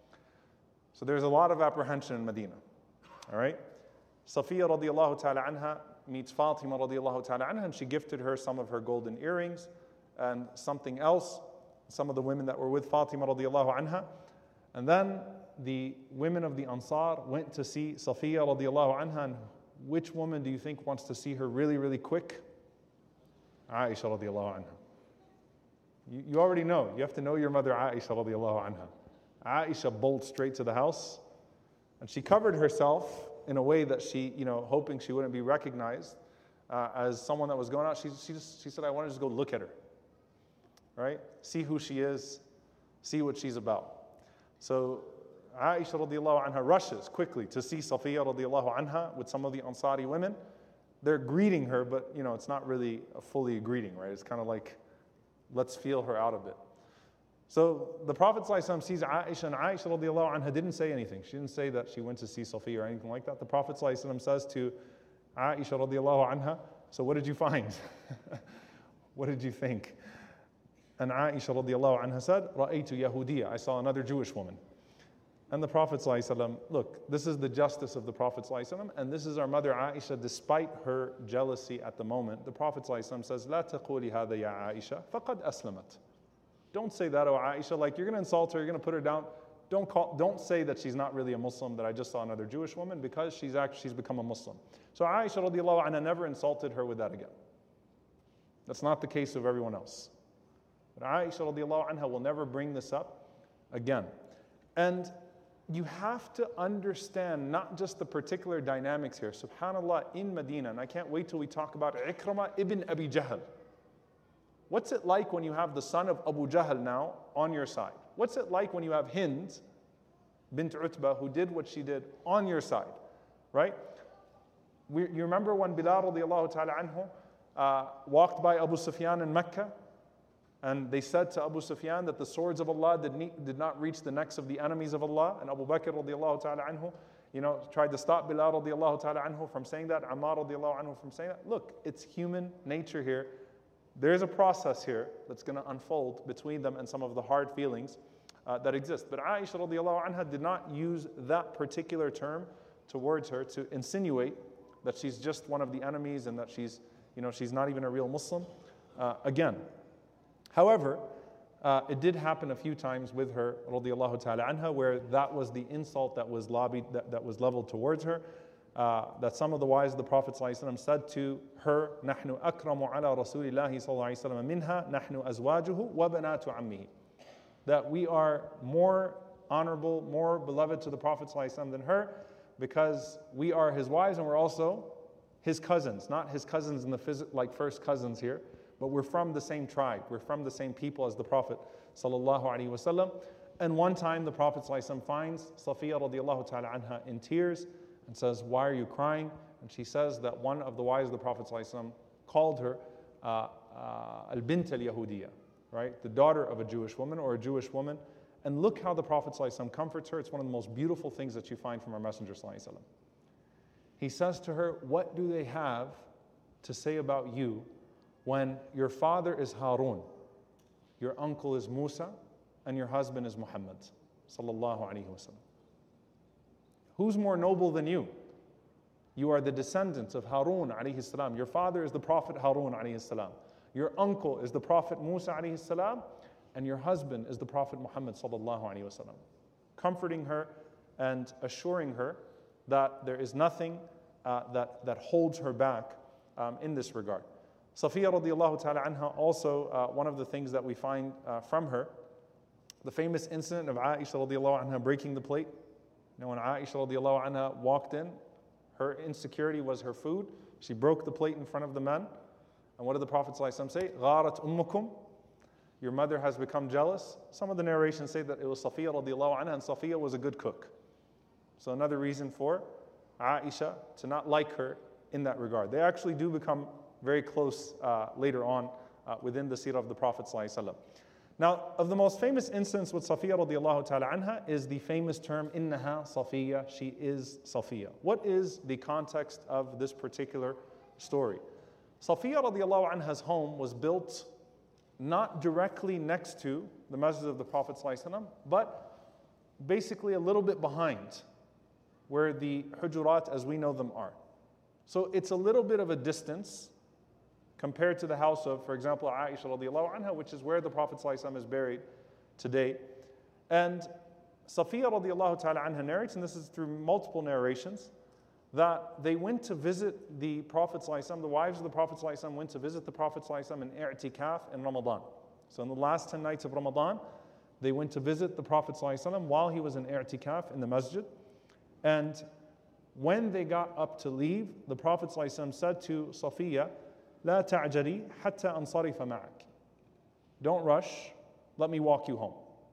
So there's a lot of apprehension in Medina. All right? Safiya radiallahu ta'ala anha meets Fatima radiallahu ta'ala anha, and she gifted her some of her golden earrings and something else, some of the women that were with Fatima radiallahu anha. And then the women of the Ansar went to see Safiya radiallahu anha, and which woman do you think wants to see her really, really quick? Aisha radiallahu anha. You already know. You have to know your mother Aisha radiallahu anha. Aisha bolted straight to the house, and she covered herself in a way that she, hoping she wouldn't be recognized as someone that was going out. She said, I want to just go look at her, right? See who she is, see what she's about. So Aisha radiallahu anha rushes quickly to see Safiya radiallahu anha with some of the Ansari women. They're greeting her, but it's not really a fully greeting, right? It's kind of like, let's feel her out of it. So the Prophet ﷺ sees Aisha, and Aisha radiallahu anha didn't say anything. She didn't say that she went to see Safiya or anything like that. The Prophet ﷺ says to Aisha radiallahu anha, so what did you find? What did you think? And Aisha radiallahu anha said, Ra'aytu Yahudiya, I saw another Jewish woman. And the Prophet ﷺ, look, this is the justice of the Prophet ﷺ, and this is our mother Aisha, despite her jealousy at the moment. The Prophet ﷺ says, لا تقولي هذا يا عائشة فقد أسلمت. Don't say that, oh Aisha, like you're going to insult her, you're going to put her down. Don't say that she's not really a Muslim, that I just saw another Jewish woman, because she's become a Muslim. So Aisha radiallahu anha never insulted her with that again. That's not the case of everyone else. But Aisha radiallahu anha will never bring this up again. And you have to understand not just the particular dynamics here. SubhanAllah, in Medina, and I can't wait till we talk about Ikramah ibn Abi Jahl. What's it like when you have the son of Abu Jahl now on your side? What's it like when you have Hind bint Utbah, who did what she did, on your side, right? You remember when Bilal radiallahu ta'ala anhu walked by Abu Sufyan in Mecca, and they said to Abu Sufyan that the swords of Allah did not reach the necks of the enemies of Allah, and Abu Bakr radiallahu ta'ala anhu tried to stop Bilal radiallahu ta'ala anhu from saying that, Ammar radiallahu anhu from saying that. Look, it's human nature here. There's a process here that's going to unfold between them and some of the hard feelings that exist. But Aisha radiallahu anha did not use that particular term towards her to insinuate that she's just one of the enemies and that she's not even a real Muslim. Again, however, it did happen a few times with her radiallahu ta'ala anha, where that was the insult that was leveled towards her. That some of the wives of the Prophet ﷺ said to her, نحن أكرم على رسول الله صلى الله عليه وسلم منها نحن أزواجه وبنات عمه. That we are more honorable, more beloved to the Prophet ﷺ than her, because we are his wives and we're also his cousins. Not his cousins in the like first cousins here, but we're from the same tribe. We're from the same people as the Prophet ﷺ. And one time the Prophet ﷺ finds Safiya radiallahu ta'ala anha in tears, and says, why are you crying? And she says that one of the wives of the Prophet ﷺ called her al-bint al-Yahudiyya, right? The daughter of a Jewish woman or a Jewish woman. And look how the Prophet ﷺ comforts her. It's one of the most beautiful things that you find from our Messenger ﷺ. He says to her, what do they have to say about you when your father is Harun, your uncle is Musa, and your husband is Muhammad sallallahu alaihi wasallam? Who's more noble than you? You are the descendants of Harun alayhi salam. Your father is the Prophet Harun alayhi salam. Your uncle is the Prophet Musa alayhi salam, and your husband is the Prophet Muhammad sallallahu alayhi wasallam. Comforting her and assuring her that there is nothing that holds her back in this regard. Safiya radiallahu ta'ala anha, also one of the things that we find from her, the famous incident of Aisha radiallahu anha breaking the plate. When Aisha radiallahu anha walked in, her insecurity was her food. She broke the plate in front of the men. And what did the Prophet ﷺ say? غَارَتْ أُمُّكُمْ. Your mother has become jealous. Some of the narrations say that it was Safiya radiallahu anha, and Safiya was a good cook. So another reason for Aisha to not like her in that regard. They actually do become very close later on within the seerah of the Prophet ﷺ. Now, of the most famous instance with Safiya radiallahu ta'ala anha is the famous term, innaha Safiya, she is Safiya. What is the context of this particular story? Safiya radiallahu anha's home was built not directly next to the masjid of the Prophet ﷺ, but basically a little bit behind where the hujurat as we know them are. So it's a little bit of a distance compared to the house of, for example, Aisha radiallahu anha, which is where the Prophet ﷺ is buried today. And Safiya radiallahu ta'ala anha narrates, and this is through multiple narrations, that they went to visit the Prophet ﷺ, the wives of the Prophet ﷺ went to visit the Prophet ﷺ in i'tikaf in Ramadan. So in the last 10 nights of Ramadan, they went to visit the Prophet ﷺ while he was in i'tikaf in the masjid. And when they got up to leave, the Prophet ﷺ said to Safiya, لا تعجلي حتى أنصرف معك. Don't rush, let me walk you home.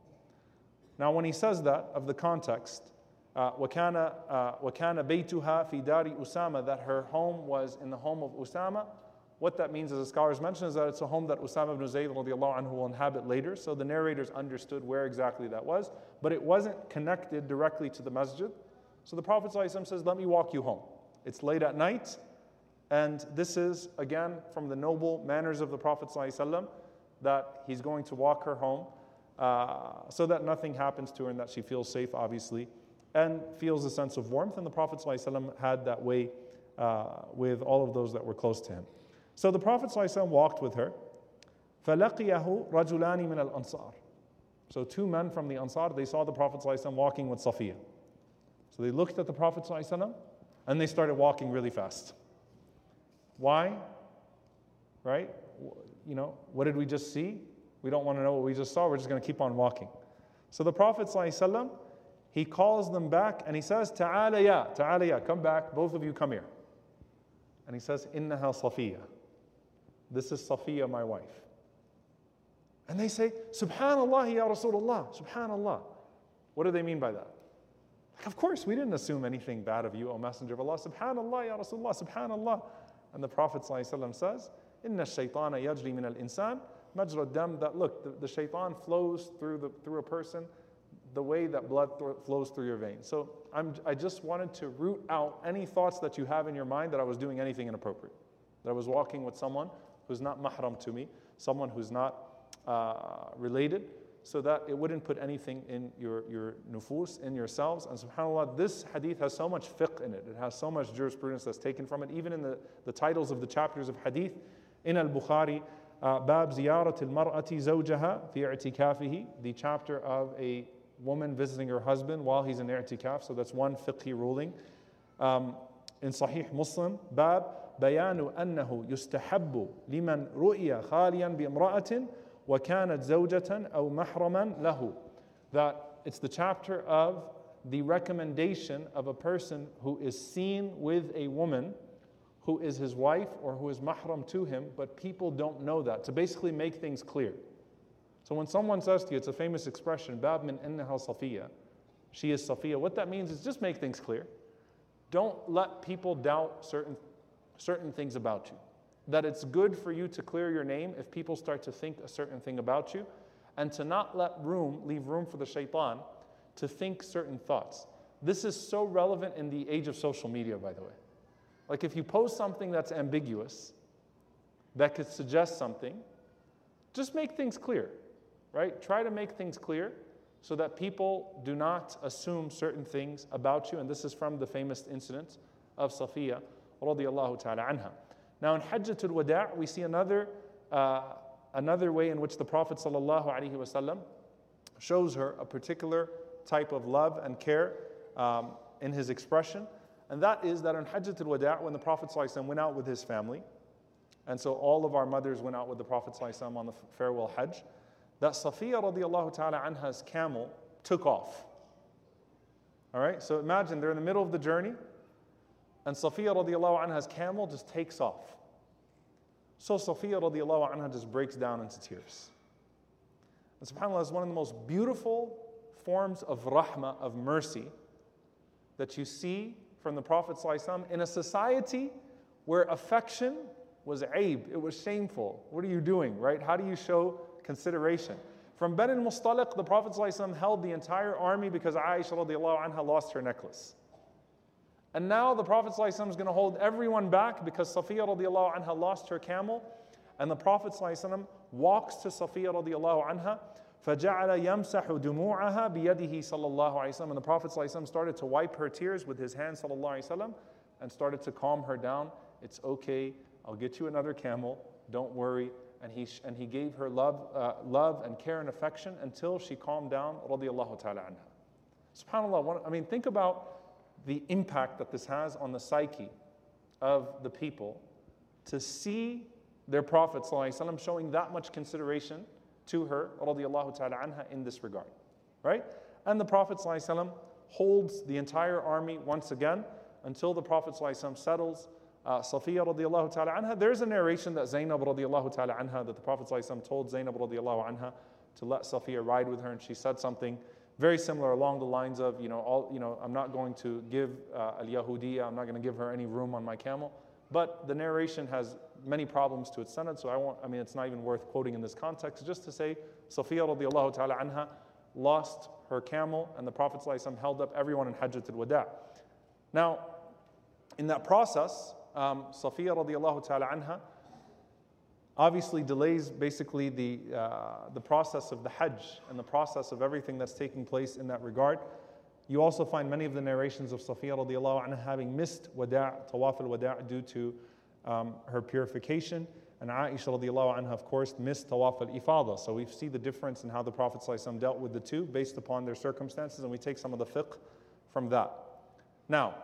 Now when he says that, of the context, وَكَانَ بَيْتُهَا فِي دَارِ أُسَامَةَ, that her home was in the home of Usama. What that means, as the scholars mention, is that it's a home that Usama ibn Zayd radiallahu anhu will inhabit later. So the narrators understood where exactly that was, but it wasn't connected directly to the masjid. So the Prophet ﷺ says, let me walk you home. It's late at night, and this is, again, from the noble manners of the Prophet ﷺ, that he's going to walk her home so that nothing happens to her and that she feels safe, obviously, and feels a sense of warmth. And the Prophet ﷺ had that way with all of those that were close to him. So the Prophet ﷺ walked with her. فَلَقِيَهُ رَجُلَانِ مِنَ الْأَنصَارِ. So two men from the Ansar, they saw the Prophet ﷺ walking with Safiya. So they looked at the Prophet ﷺ and they started walking really fast. Why? Right? You know, what did we just see? We don't want to know what we just saw. We're just going to keep on walking. So the Prophet ﷺ, he calls them back and he says, ta'ala ya, come back, both of you come here. And he says, innaha Safiya. This is Safiya, my wife. And they say, Subhanallah ya Rasulullah, Subhanallah. What do they mean by that? Like, of course, we didn't assume anything bad of you, O Messenger of Allah. Subhanallah ya Rasulullah, Subhanallah. And the Prophet ﷺ says, Inna shaytana yajri min al-insan majra dam, that look, the shaitan flows through a person the way that blood flows through your veins. So I just wanted to root out any thoughts that you have in your mind that I was doing anything inappropriate, that I was walking with someone who's not mahram to me, someone who's not related, so that it wouldn't put anything in your nufus, in yourselves. And subhanAllah, this hadith has so much fiqh in it. It has so much jurisprudence that's taken from it. Even in the titles of the chapters of hadith, in Al-Bukhari, Bab Ziyarat al-Mar'ati Zawjaha fi i'tikafihi, the chapter of a woman visiting her husband while he's in i'tikaf. So that's one fiqhi ruling. In Sahih Muslim, Bab Bayanu annahu yustahabbu liman ru'ya khaliyan bi imra'atin وَكَانَتْ زَوْجَةً أَوْ مَحْرَمًا لَهُ. That it's the chapter of the recommendation of a person who is seen with a woman who is his wife or who is mahram to him, but people don't know that, to basically make things clear. So when someone says to you, it's a famous expression, بَاب مِنْ إِنَّهَا صَفِيَّةٌ, she is Safiya, what that means is just make things clear. Don't let people doubt certain things about you. That it's good for you to clear your name if people start to think a certain thing about you, and to not leave room for the shaitan to think certain thoughts. This is so relevant in the age of social media, by the way. Like if you post something that's ambiguous, that could suggest something, just make things clear, right? Try to make things clear so that people do not assume certain things about you. And this is from the famous incident of Safiya radiyallahu ta'ala anha. Now in Hajjatul Wada' we see another way in which the Prophet ﷺ shows her a particular type of love and care in his expression. And that is that on Hajjatul Wada' when the Prophet ﷺ went out with his family, and so all of our mothers went out with the Prophet ﷺ on the farewell Hajj, that Safiya radiallahu ta'ala anha's camel took off. All right, so imagine they're in the middle of the journey, and Safiya radiallahu anha's camel just takes off. So Safiya radiallahu anha just breaks down into tears. And subhanAllah is one of the most beautiful forms of rahmah, of mercy, that you see from the Prophet ﷺ in a society where affection was aib, it was shameful. What are you doing, right? How do you show consideration? From Bani al-Mustaliq, the Prophet ﷺ held the entire army because Aisha radiallahu anha lost her necklace. And now the Prophet ﷺ is going to hold everyone back because Safiya radiallahu anha lost her camel. And the Prophet ﷺ walks to Safiya radiallahu anha, فَجَعَلَ يَمْسَحُ دُمُوعَهَا بِيَدِهِ صَلَّى اللَّهُ عَلَيْهِ وسلم. And the Prophet ﷺ started to wipe her tears with his hand sallallahu alayhi wasallam and started to calm her down. It's okay, I'll get you another camel, don't worry. And he gave her love and care and affection until she calmed down radiallahu ta'ala anha. SubhanAllah, think about the impact that this has on the psyche of the people to see their Prophet ﷺ showing that much consideration to her radiallahu ta'ala anha in this regard, right? And the Prophet ﷺ holds the entire army once again until the Prophet ﷺ settles Safiya radiallahu ta'ala anha. There's a narration that Zainab radiallahu ta'ala anha, that the Prophet ﷺ told Zainab radiallahu anha to let Safiya ride with her, and she said something very similar along the lines of, I'm not going to give al-Yahudiyya, I'm not going to give her any room on my camel. But the narration has many problems to its sanad, so it's not even worth quoting in this context. Just to say, Safiya radiallahu ta'ala anha lost her camel, and the Prophet ﷺ held up everyone in Hajjat al-Wada'. Now, in that process, Safiya radiallahu ta'ala anha obviously delays basically the process of the Hajj and the process of everything that's taking place in that regard. You also find many of the narrations of Safiya radiallahu anha having missed Tawaf al-Wada' due to her purification. And Aisha radiallahu anha, of course, missed Tawaf al-Ifada. So we see the difference in how the Prophet ﷺ dealt with the two based upon their circumstances, and we take some of the fiqh from that. Now,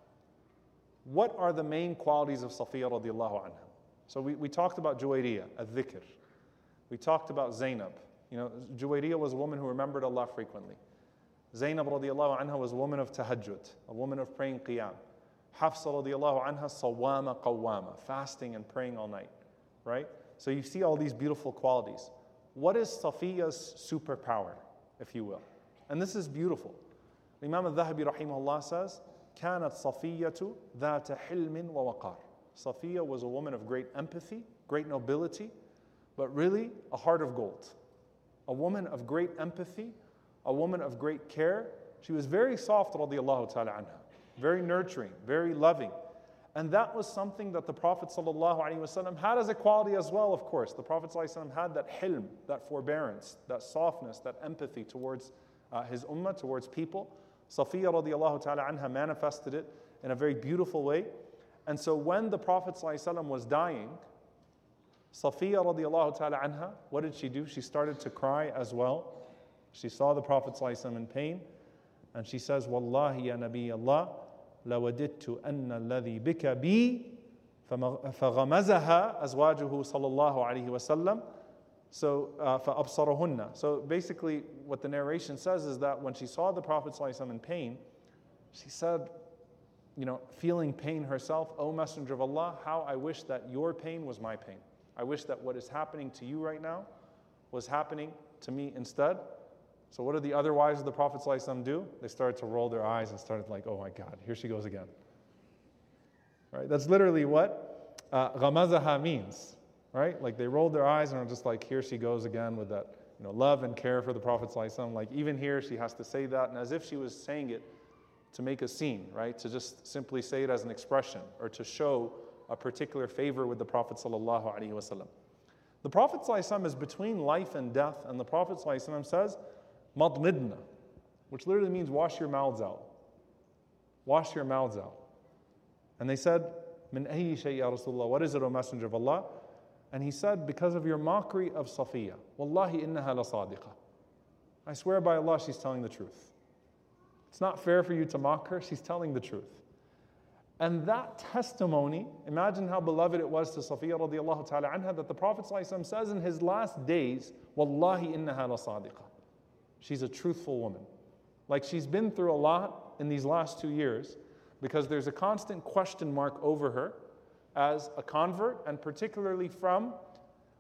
what are the main qualities of Safiya radiallahu anha? So we talked about Juwayriyah, al-dhikr. We talked about Zainab. Juwayriyah was a woman who remembered Allah frequently. Zainab radiallahu anha was a woman of tahajjud, a woman of praying qiyam. Hafsa radiallahu anha, sawama qawwama, fasting and praying all night, right? So you see all these beautiful qualities. What is Safiya's superpower, if you will? And this is beautiful. Imam al-Dhahabi rahimahullah says, كانت صفية ذات حلم ووقار. Safiya was a woman of great empathy, great nobility, but really a heart of gold. A woman of great empathy, a woman of great care. She was very soft, radiallahu ta'ala anha, very nurturing, very loving. And that was something that the Prophet ﷺ had as a quality as well, of course. The Prophet ﷺ had that hilm, that forbearance, that softness, that empathy towards his ummah, towards people. Safiya radiallahu ta'ala anha manifested it in a very beautiful way. And so when the Prophet ﷺ was dying, Safiya radiallahu ta'ala anha, what did she do? She started to cry as well. She saw the Prophet ﷺ in pain, and she says, Wallahi ya Nabi Allah, لَوَدِدْتُ أَنَّ الَّذِي بِكَ بِي فَغَمَزَهَا أَزْوَاجُهُ صَلَّى اللَّهُ عَلَيْهِ وَسَلَّمَ. So, فَأَبْصَرَهُنَّ. So basically what the narration says is that when she saw the Prophet ﷺ in pain, she said, feeling pain herself, O Messenger of Allah, how I wish that your pain was my pain. I wish that what is happening to you right now was happening to me instead. So what did the other wives of the Prophet ﷺ do? They started to roll their eyes and started like, oh my God, here she goes again. Right? That's literally what غَمَزَهَا means. Right? Like they rolled their eyes and are just like, here she goes again with that love and care for the Prophet ﷺ. Like even here she has to say that, and as if she was saying it to make a scene, right? To just simply say it as an expression or to show a particular favor with the Prophet ﷺ. The Prophet ﷺ is between life and death, and the Prophet ﷺ says, Madmidna, which literally means wash your mouths out. Wash your mouths out. And they said, Min ayyi shay ya Rasulullah, what is it, O Messenger of Allah? And he said, because of your mockery of Safiya. Wallahi innaha la sadiqa. I swear by Allah, she's telling the truth. It's not fair for you to mock her, she's telling the truth. And that testimony, imagine how beloved it was to Safiya radiallahu ta'ala anha, that the Prophet ﷺ says in his last days, Wallahi innaha la sadiqa. She's a truthful woman. Like she's been through a lot in these last 2 years because there's a constant question mark over her as a convert, and particularly from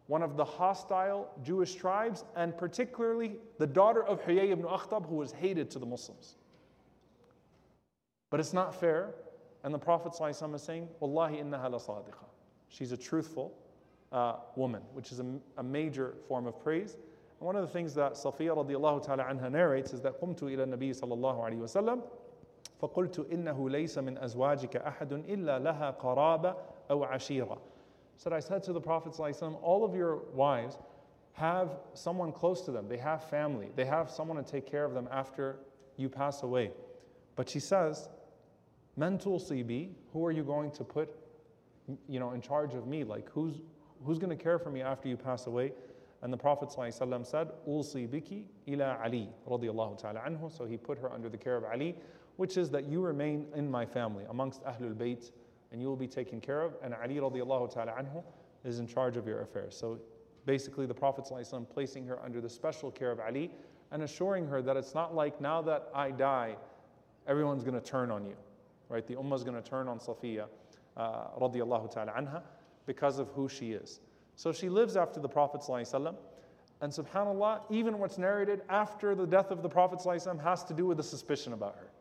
one of the hostile Jewish tribes, and particularly the daughter of Huyay ibn Akhtab, who was hated to the Muslims. But it's not fair. And the Prophet ﷺ is saying, Wallahi innaha la sadiqa. She's a truthful woman, which is a major form of praise. And one of the things that Safiya radiallahu ta'ala anha narrates is that قمت إلى النبي صلى الله عليه وسلم فقلت إنه ليس من أزواجك أحد إلا لها قرابة أو عشيرة. So I said to the Prophet ﷺ, all of your wives have someone close to them. They have family. They have someone to take care of them after you pass away. But she says, Man tulsibi, who are you going to put, in charge of me? Like who's going to care for me after you pass away? And the Prophet ﷺ said, Ulsi biki ila Ali radiyallahu ta'ala anhu. So he put her under the care of Ali, which is that you remain in my family amongst Ahlul Bayt, and you will be taken care of. And Ali radiyallahu ta'ala anhu is in charge of your affairs. So basically the Prophet ﷺ placing her under the special care of Ali and assuring her that it's not like now that I die, everyone's going to turn on you. Right? The ummah is going to turn on Safiya radiyallahu ta'ala anha because of who she is. So she lives after the Prophet ﷺ, and subhanAllah, even what's narrated after the death of the Prophet ﷺ has to do with the suspicion about her.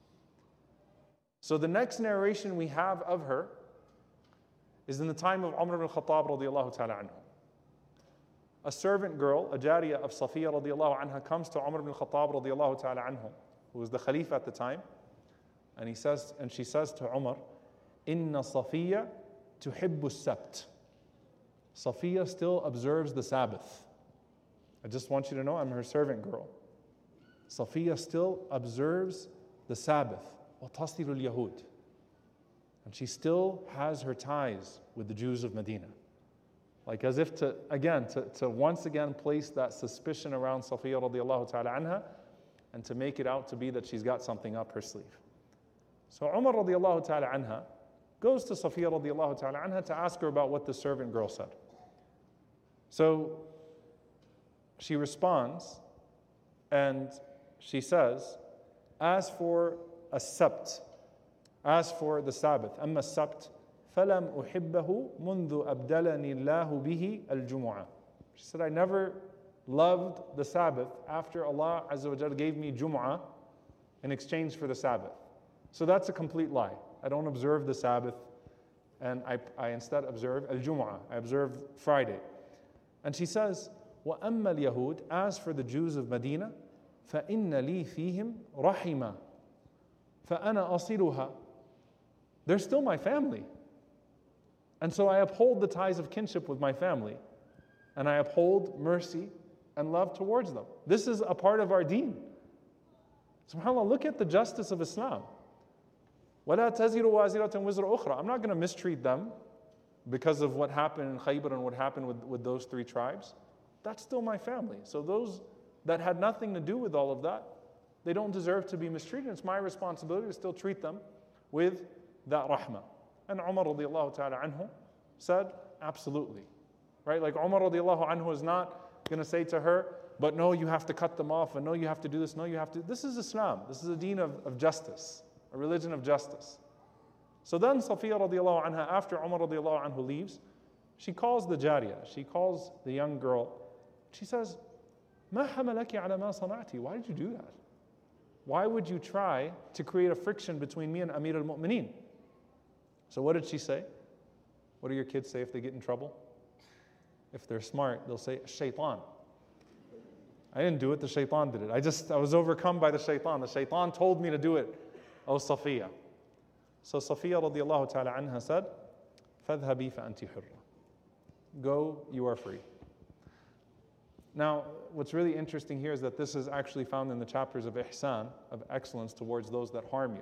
So the next narration we have of her is in the time of Umar ibn Khattab radiyallahu ta'ala anhu. A servant girl, a jariyah of Safiya radiyallahu anha, comes to Umar ibn Khattab radiyallahu ta'ala anhu, who was the Khalifa at the time. And she says to Umar, Inna Safiya tuhibbu sabt. Safiya still observes the Sabbath. I just want you to know I'm her servant girl. Safiya still observes the Sabbath. وَتَصِلُ الْيَهُودِ. And she still has her ties with the Jews of Medina. Like as if to once again place that suspicion around Safiya radiallahu ta'ala anha, and to make it out to be that she's got something up her sleeve. So Umar radiallahu ta'ala anha goes to Safiya radiallahu ta'ala anha to ask her about what the servant girl said. So she responds and she says, as for the Sabbath, أما السبت فلم أحبه منذ أبدلني الله به الجمعة. She said, I never loved the Sabbath after Allah Azza wa Jalla gave me Jum'ah in exchange for the Sabbath. So that's a complete lie. I don't observe the Sabbath, and I instead observe Al-Jum'ah. I observe Friday. And she says, وَأَمَّا الْيَهُودِ, as for the Jews of Medina, فَإِنَّ لِي فِيهِمْ رَحِمًا فَأَنَا أَصِلُهَا. They're still my family. And so I uphold the ties of kinship with my family, and I uphold mercy and love towards them. This is a part of our deen. SubhanAllah, look at the justice of Islam. وَلَا تَزِرُ وَازِرَةً وِزْرَ أُخْرَى. I'm not going to mistreat them because of what happened in Khaybar and what happened with those three tribes. That's still my family. So those that had nothing to do with all of that, they don't deserve to be mistreated. It's my responsibility to still treat them with that rahmah. And Umar radiallahu ta'ala anhu said, absolutely. Right? Like Umar radiallahu anhu is not going to say to her, but no, you have to cut them off, and no, you have to do this, no, you have to. This is Islam. This is a deen of justice, a religion of justice. So then Safiya radiallahu anha, after Umar radiallahu anhu leaves, she calls the jariyah, she calls the young girl. She says, مَا حَمَلَكِ عَلَى مَا صَنَعْتِ. Why did you do that? Why would you try to create a friction between me and Amir al-Mu'mineen? So what did she say? What do your kids say if they get in trouble? If they're smart, they'll say, shaitan. I didn't do it, the shaitan did it. I was overcome by the shaitan. The shaitan told me to do it. Oh, Safiya. So Safiya radiallahu ta'ala anha said, فَذْهَبِي فَأَنْتِ حُرَّةٌ. Go, you are free. Now, what's really interesting here is that this is actually found in the chapters of ihsan, of excellence towards those that harm you.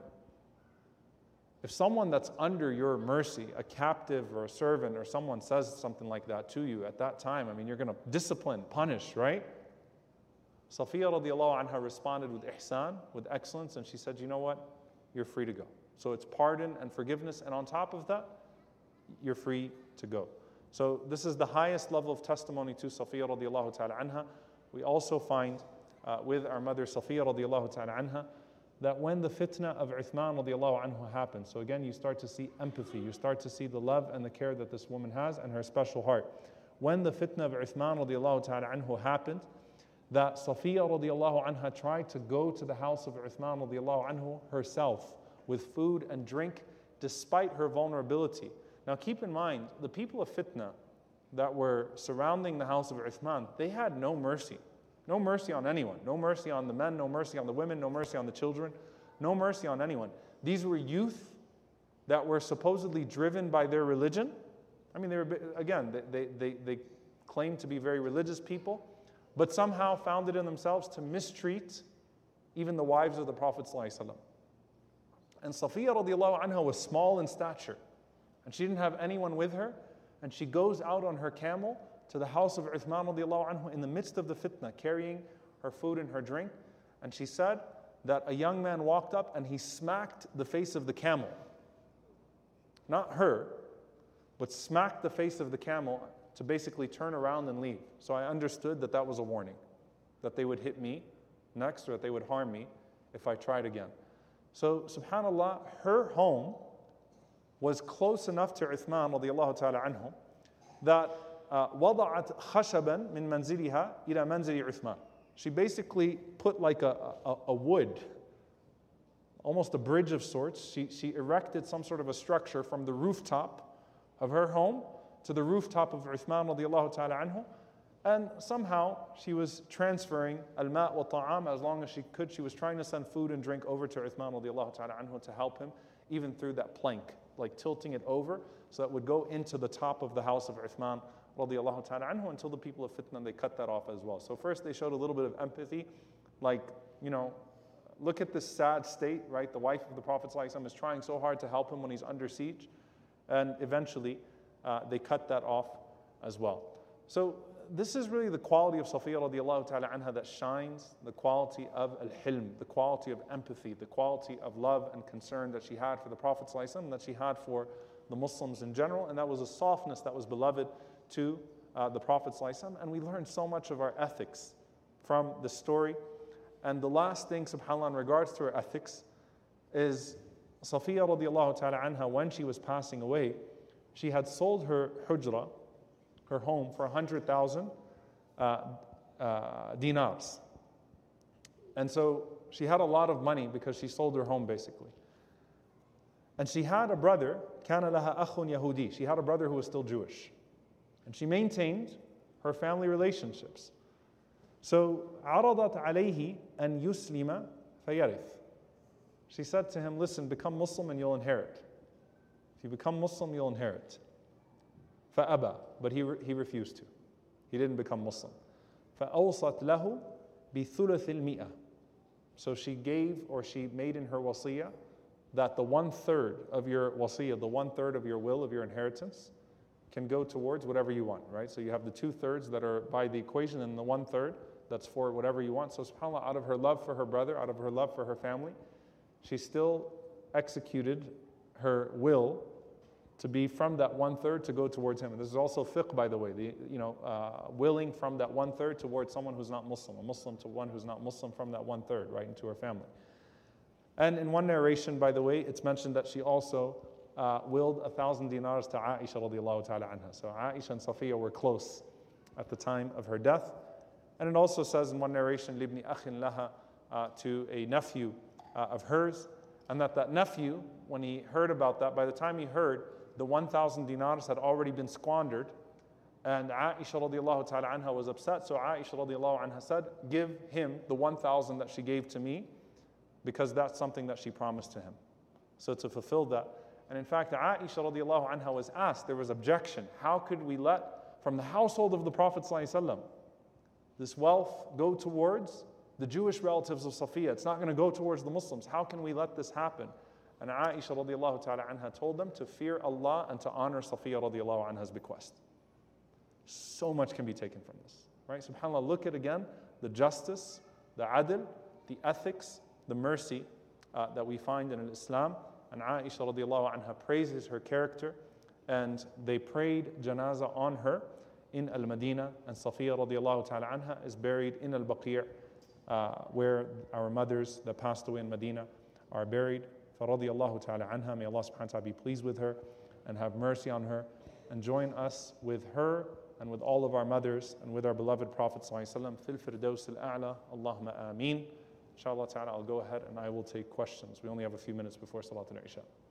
If someone that's under your mercy, a captive or a servant or someone says something like that to you at that time, you're going to discipline, punish, right? Safiya radiallahu anha responded with ihsan, with excellence, and she said, you know what? You're free to go. So it's pardon and forgiveness, and on top of that, you're free to go. So this is the highest level of testimony to Safiya radiallahu ta'ala anha. We also find with our mother Safiya radiallahu ta'ala anha that when the fitna of Uthman radiallahu anhu happened, so again you start to see empathy, you start to see the love and the care that this woman has and her special heart. when the fitna of Uthman radiallahu ta'ala anhu happened, that Safiya radiallahu anha tried to go to the house of Uthman radiallahu anhu herself with food and drink despite her vulnerability. Now keep in mind, the people of fitna that were surrounding the house of Uthman, they had no mercy. No mercy on anyone. No mercy on the men, no mercy on the women, no mercy on the children, no mercy on anyone. These were youth that were supposedly driven by their religion. I mean, they claimed to be very religious people, but somehow found it in themselves to mistreat even the wives of the Prophet ﷺ. And Safiya radiallahu anha was small in stature, and she didn't have anyone with her, and she goes out on her camel to the house of Uthman radiallahu anhu in the midst of the fitna, carrying her food and her drink. And she said that a young man walked up and he smacked the face of the camel. Not her, but smacked the face of the camel to basically turn around and leave. So I understood that that was a warning, that they would hit me next or that they would harm me if I tried again. So subhanAllah, her home was close enough to Uthman radiallahu ta'ala anhu that وضعت خشبا من منزلها إلى منزل عثمان. She basically put like a wood, almost a bridge of sorts. She erected some sort of a structure from the rooftop of her home to the rooftop of Uthman radiallahu ta'ala anhu. And somehow she was transferring al-ma' wa ta'am as long as she could. She was trying to send food and drink over to Uthman radiallahu ta'ala anhu to help him, even through that plank, like tilting it over so that it would go into the top of the house of Uthman radiallahu ta'ala anhu until the people of fitna, they cut that off as well. So first they showed a little bit of empathy, like, look at this sad state, right? The wife of the Prophet ﷺ is trying so hard to help him when he's under siege. And eventually they cut that off as well. So this is really the quality of Safiya radiallahu ta'ala anha that shines, the quality of al-hilm, the quality of empathy, the quality of love and concern that she had for the Prophet ﷺ, that she had for the Muslims in general, and that was a softness that was beloved to the Prophet ﷺ. And we learned so much of our ethics from the story. And the last thing, subhanAllah, in regards to her ethics is Safiya radiallahu ta'ala anha, when she was passing away, she had sold her hujra, her home, for 100,000 dinars. And so she had a lot of money because she sold her home basically. And she had a brother, كان لها أخ يهودي. She had a brother who was still Jewish. And she maintained her family relationships. So عرضت عليه أن يسلم فيرث. She said to him, listen, become Muslim and you'll inherit. If you become Muslim, you'll inherit. فأبى, but he refused to. He didn't become Muslim. فأوصت له بثلث المئة. So she made in her wasiyah that the 1/3 of your wasiyah, the 1/3 of your will, of your inheritance, can go towards whatever you want, right? So you have the 2/3 that are by the equation and the 1/3 that's for whatever you want. So subhanAllah, out of her love for her brother, out of her love for her family, she still executed her will to be from that 1/3 to go towards him. And this is also fiqh, by the way, willing from that 1/3 towards someone who's not Muslim, a Muslim to one who's not Muslim from that 1/3, right, into her family. And in one narration, by the way, it's mentioned that she also willed 1,000 dinars to Aisha radiallahu ta'ala anha. So Aisha and Safiya were close at the time of her death. And it also says in one narration, libni akhin laha, to a nephew of hers, and that nephew, when he heard about that, by the time he heard, the 1,000 dinars had already been squandered, and Aisha radiallahu ta'ala anha was upset. So Aisha radiallahu anha said, give him the 1,000 that she gave to me, because that's something that she promised to him. So to fulfill that. And in fact, Aisha radiallahu anha was asked, there was objection, how could we let from the household of the Prophet ﷺ this wealth go towards the Jewish relatives of Safiya? It's not going to go towards the Muslims. How can we let this happen? And Aisha radiallahu ta'ala anha told them to fear Allah and to honor Safiya radiallahu anha's bequest. So much can be taken from this, right? SubhanAllah, look at again the justice, the adl, the ethics, the mercy that we find in Islam. And Aisha radiallahu anha praises her character, and they prayed janazah on her in Al-Madinah, and Safiya radiallahu ta'ala anha is buried in Al-Baqi', where our mothers that passed away in Medina are buried. فَرَضِيَ ta'ala anha, may Allah subhanahu wa ta'ala be pleased with her and have mercy on her, and join us with her and with all of our mothers, and with our beloved Prophet ﷺ, fil firdaus al-a'la, Allahumma ameen. Inshallah ta'ala, I'll go ahead and I will take questions. We only have a few minutes before Salat al-Isha.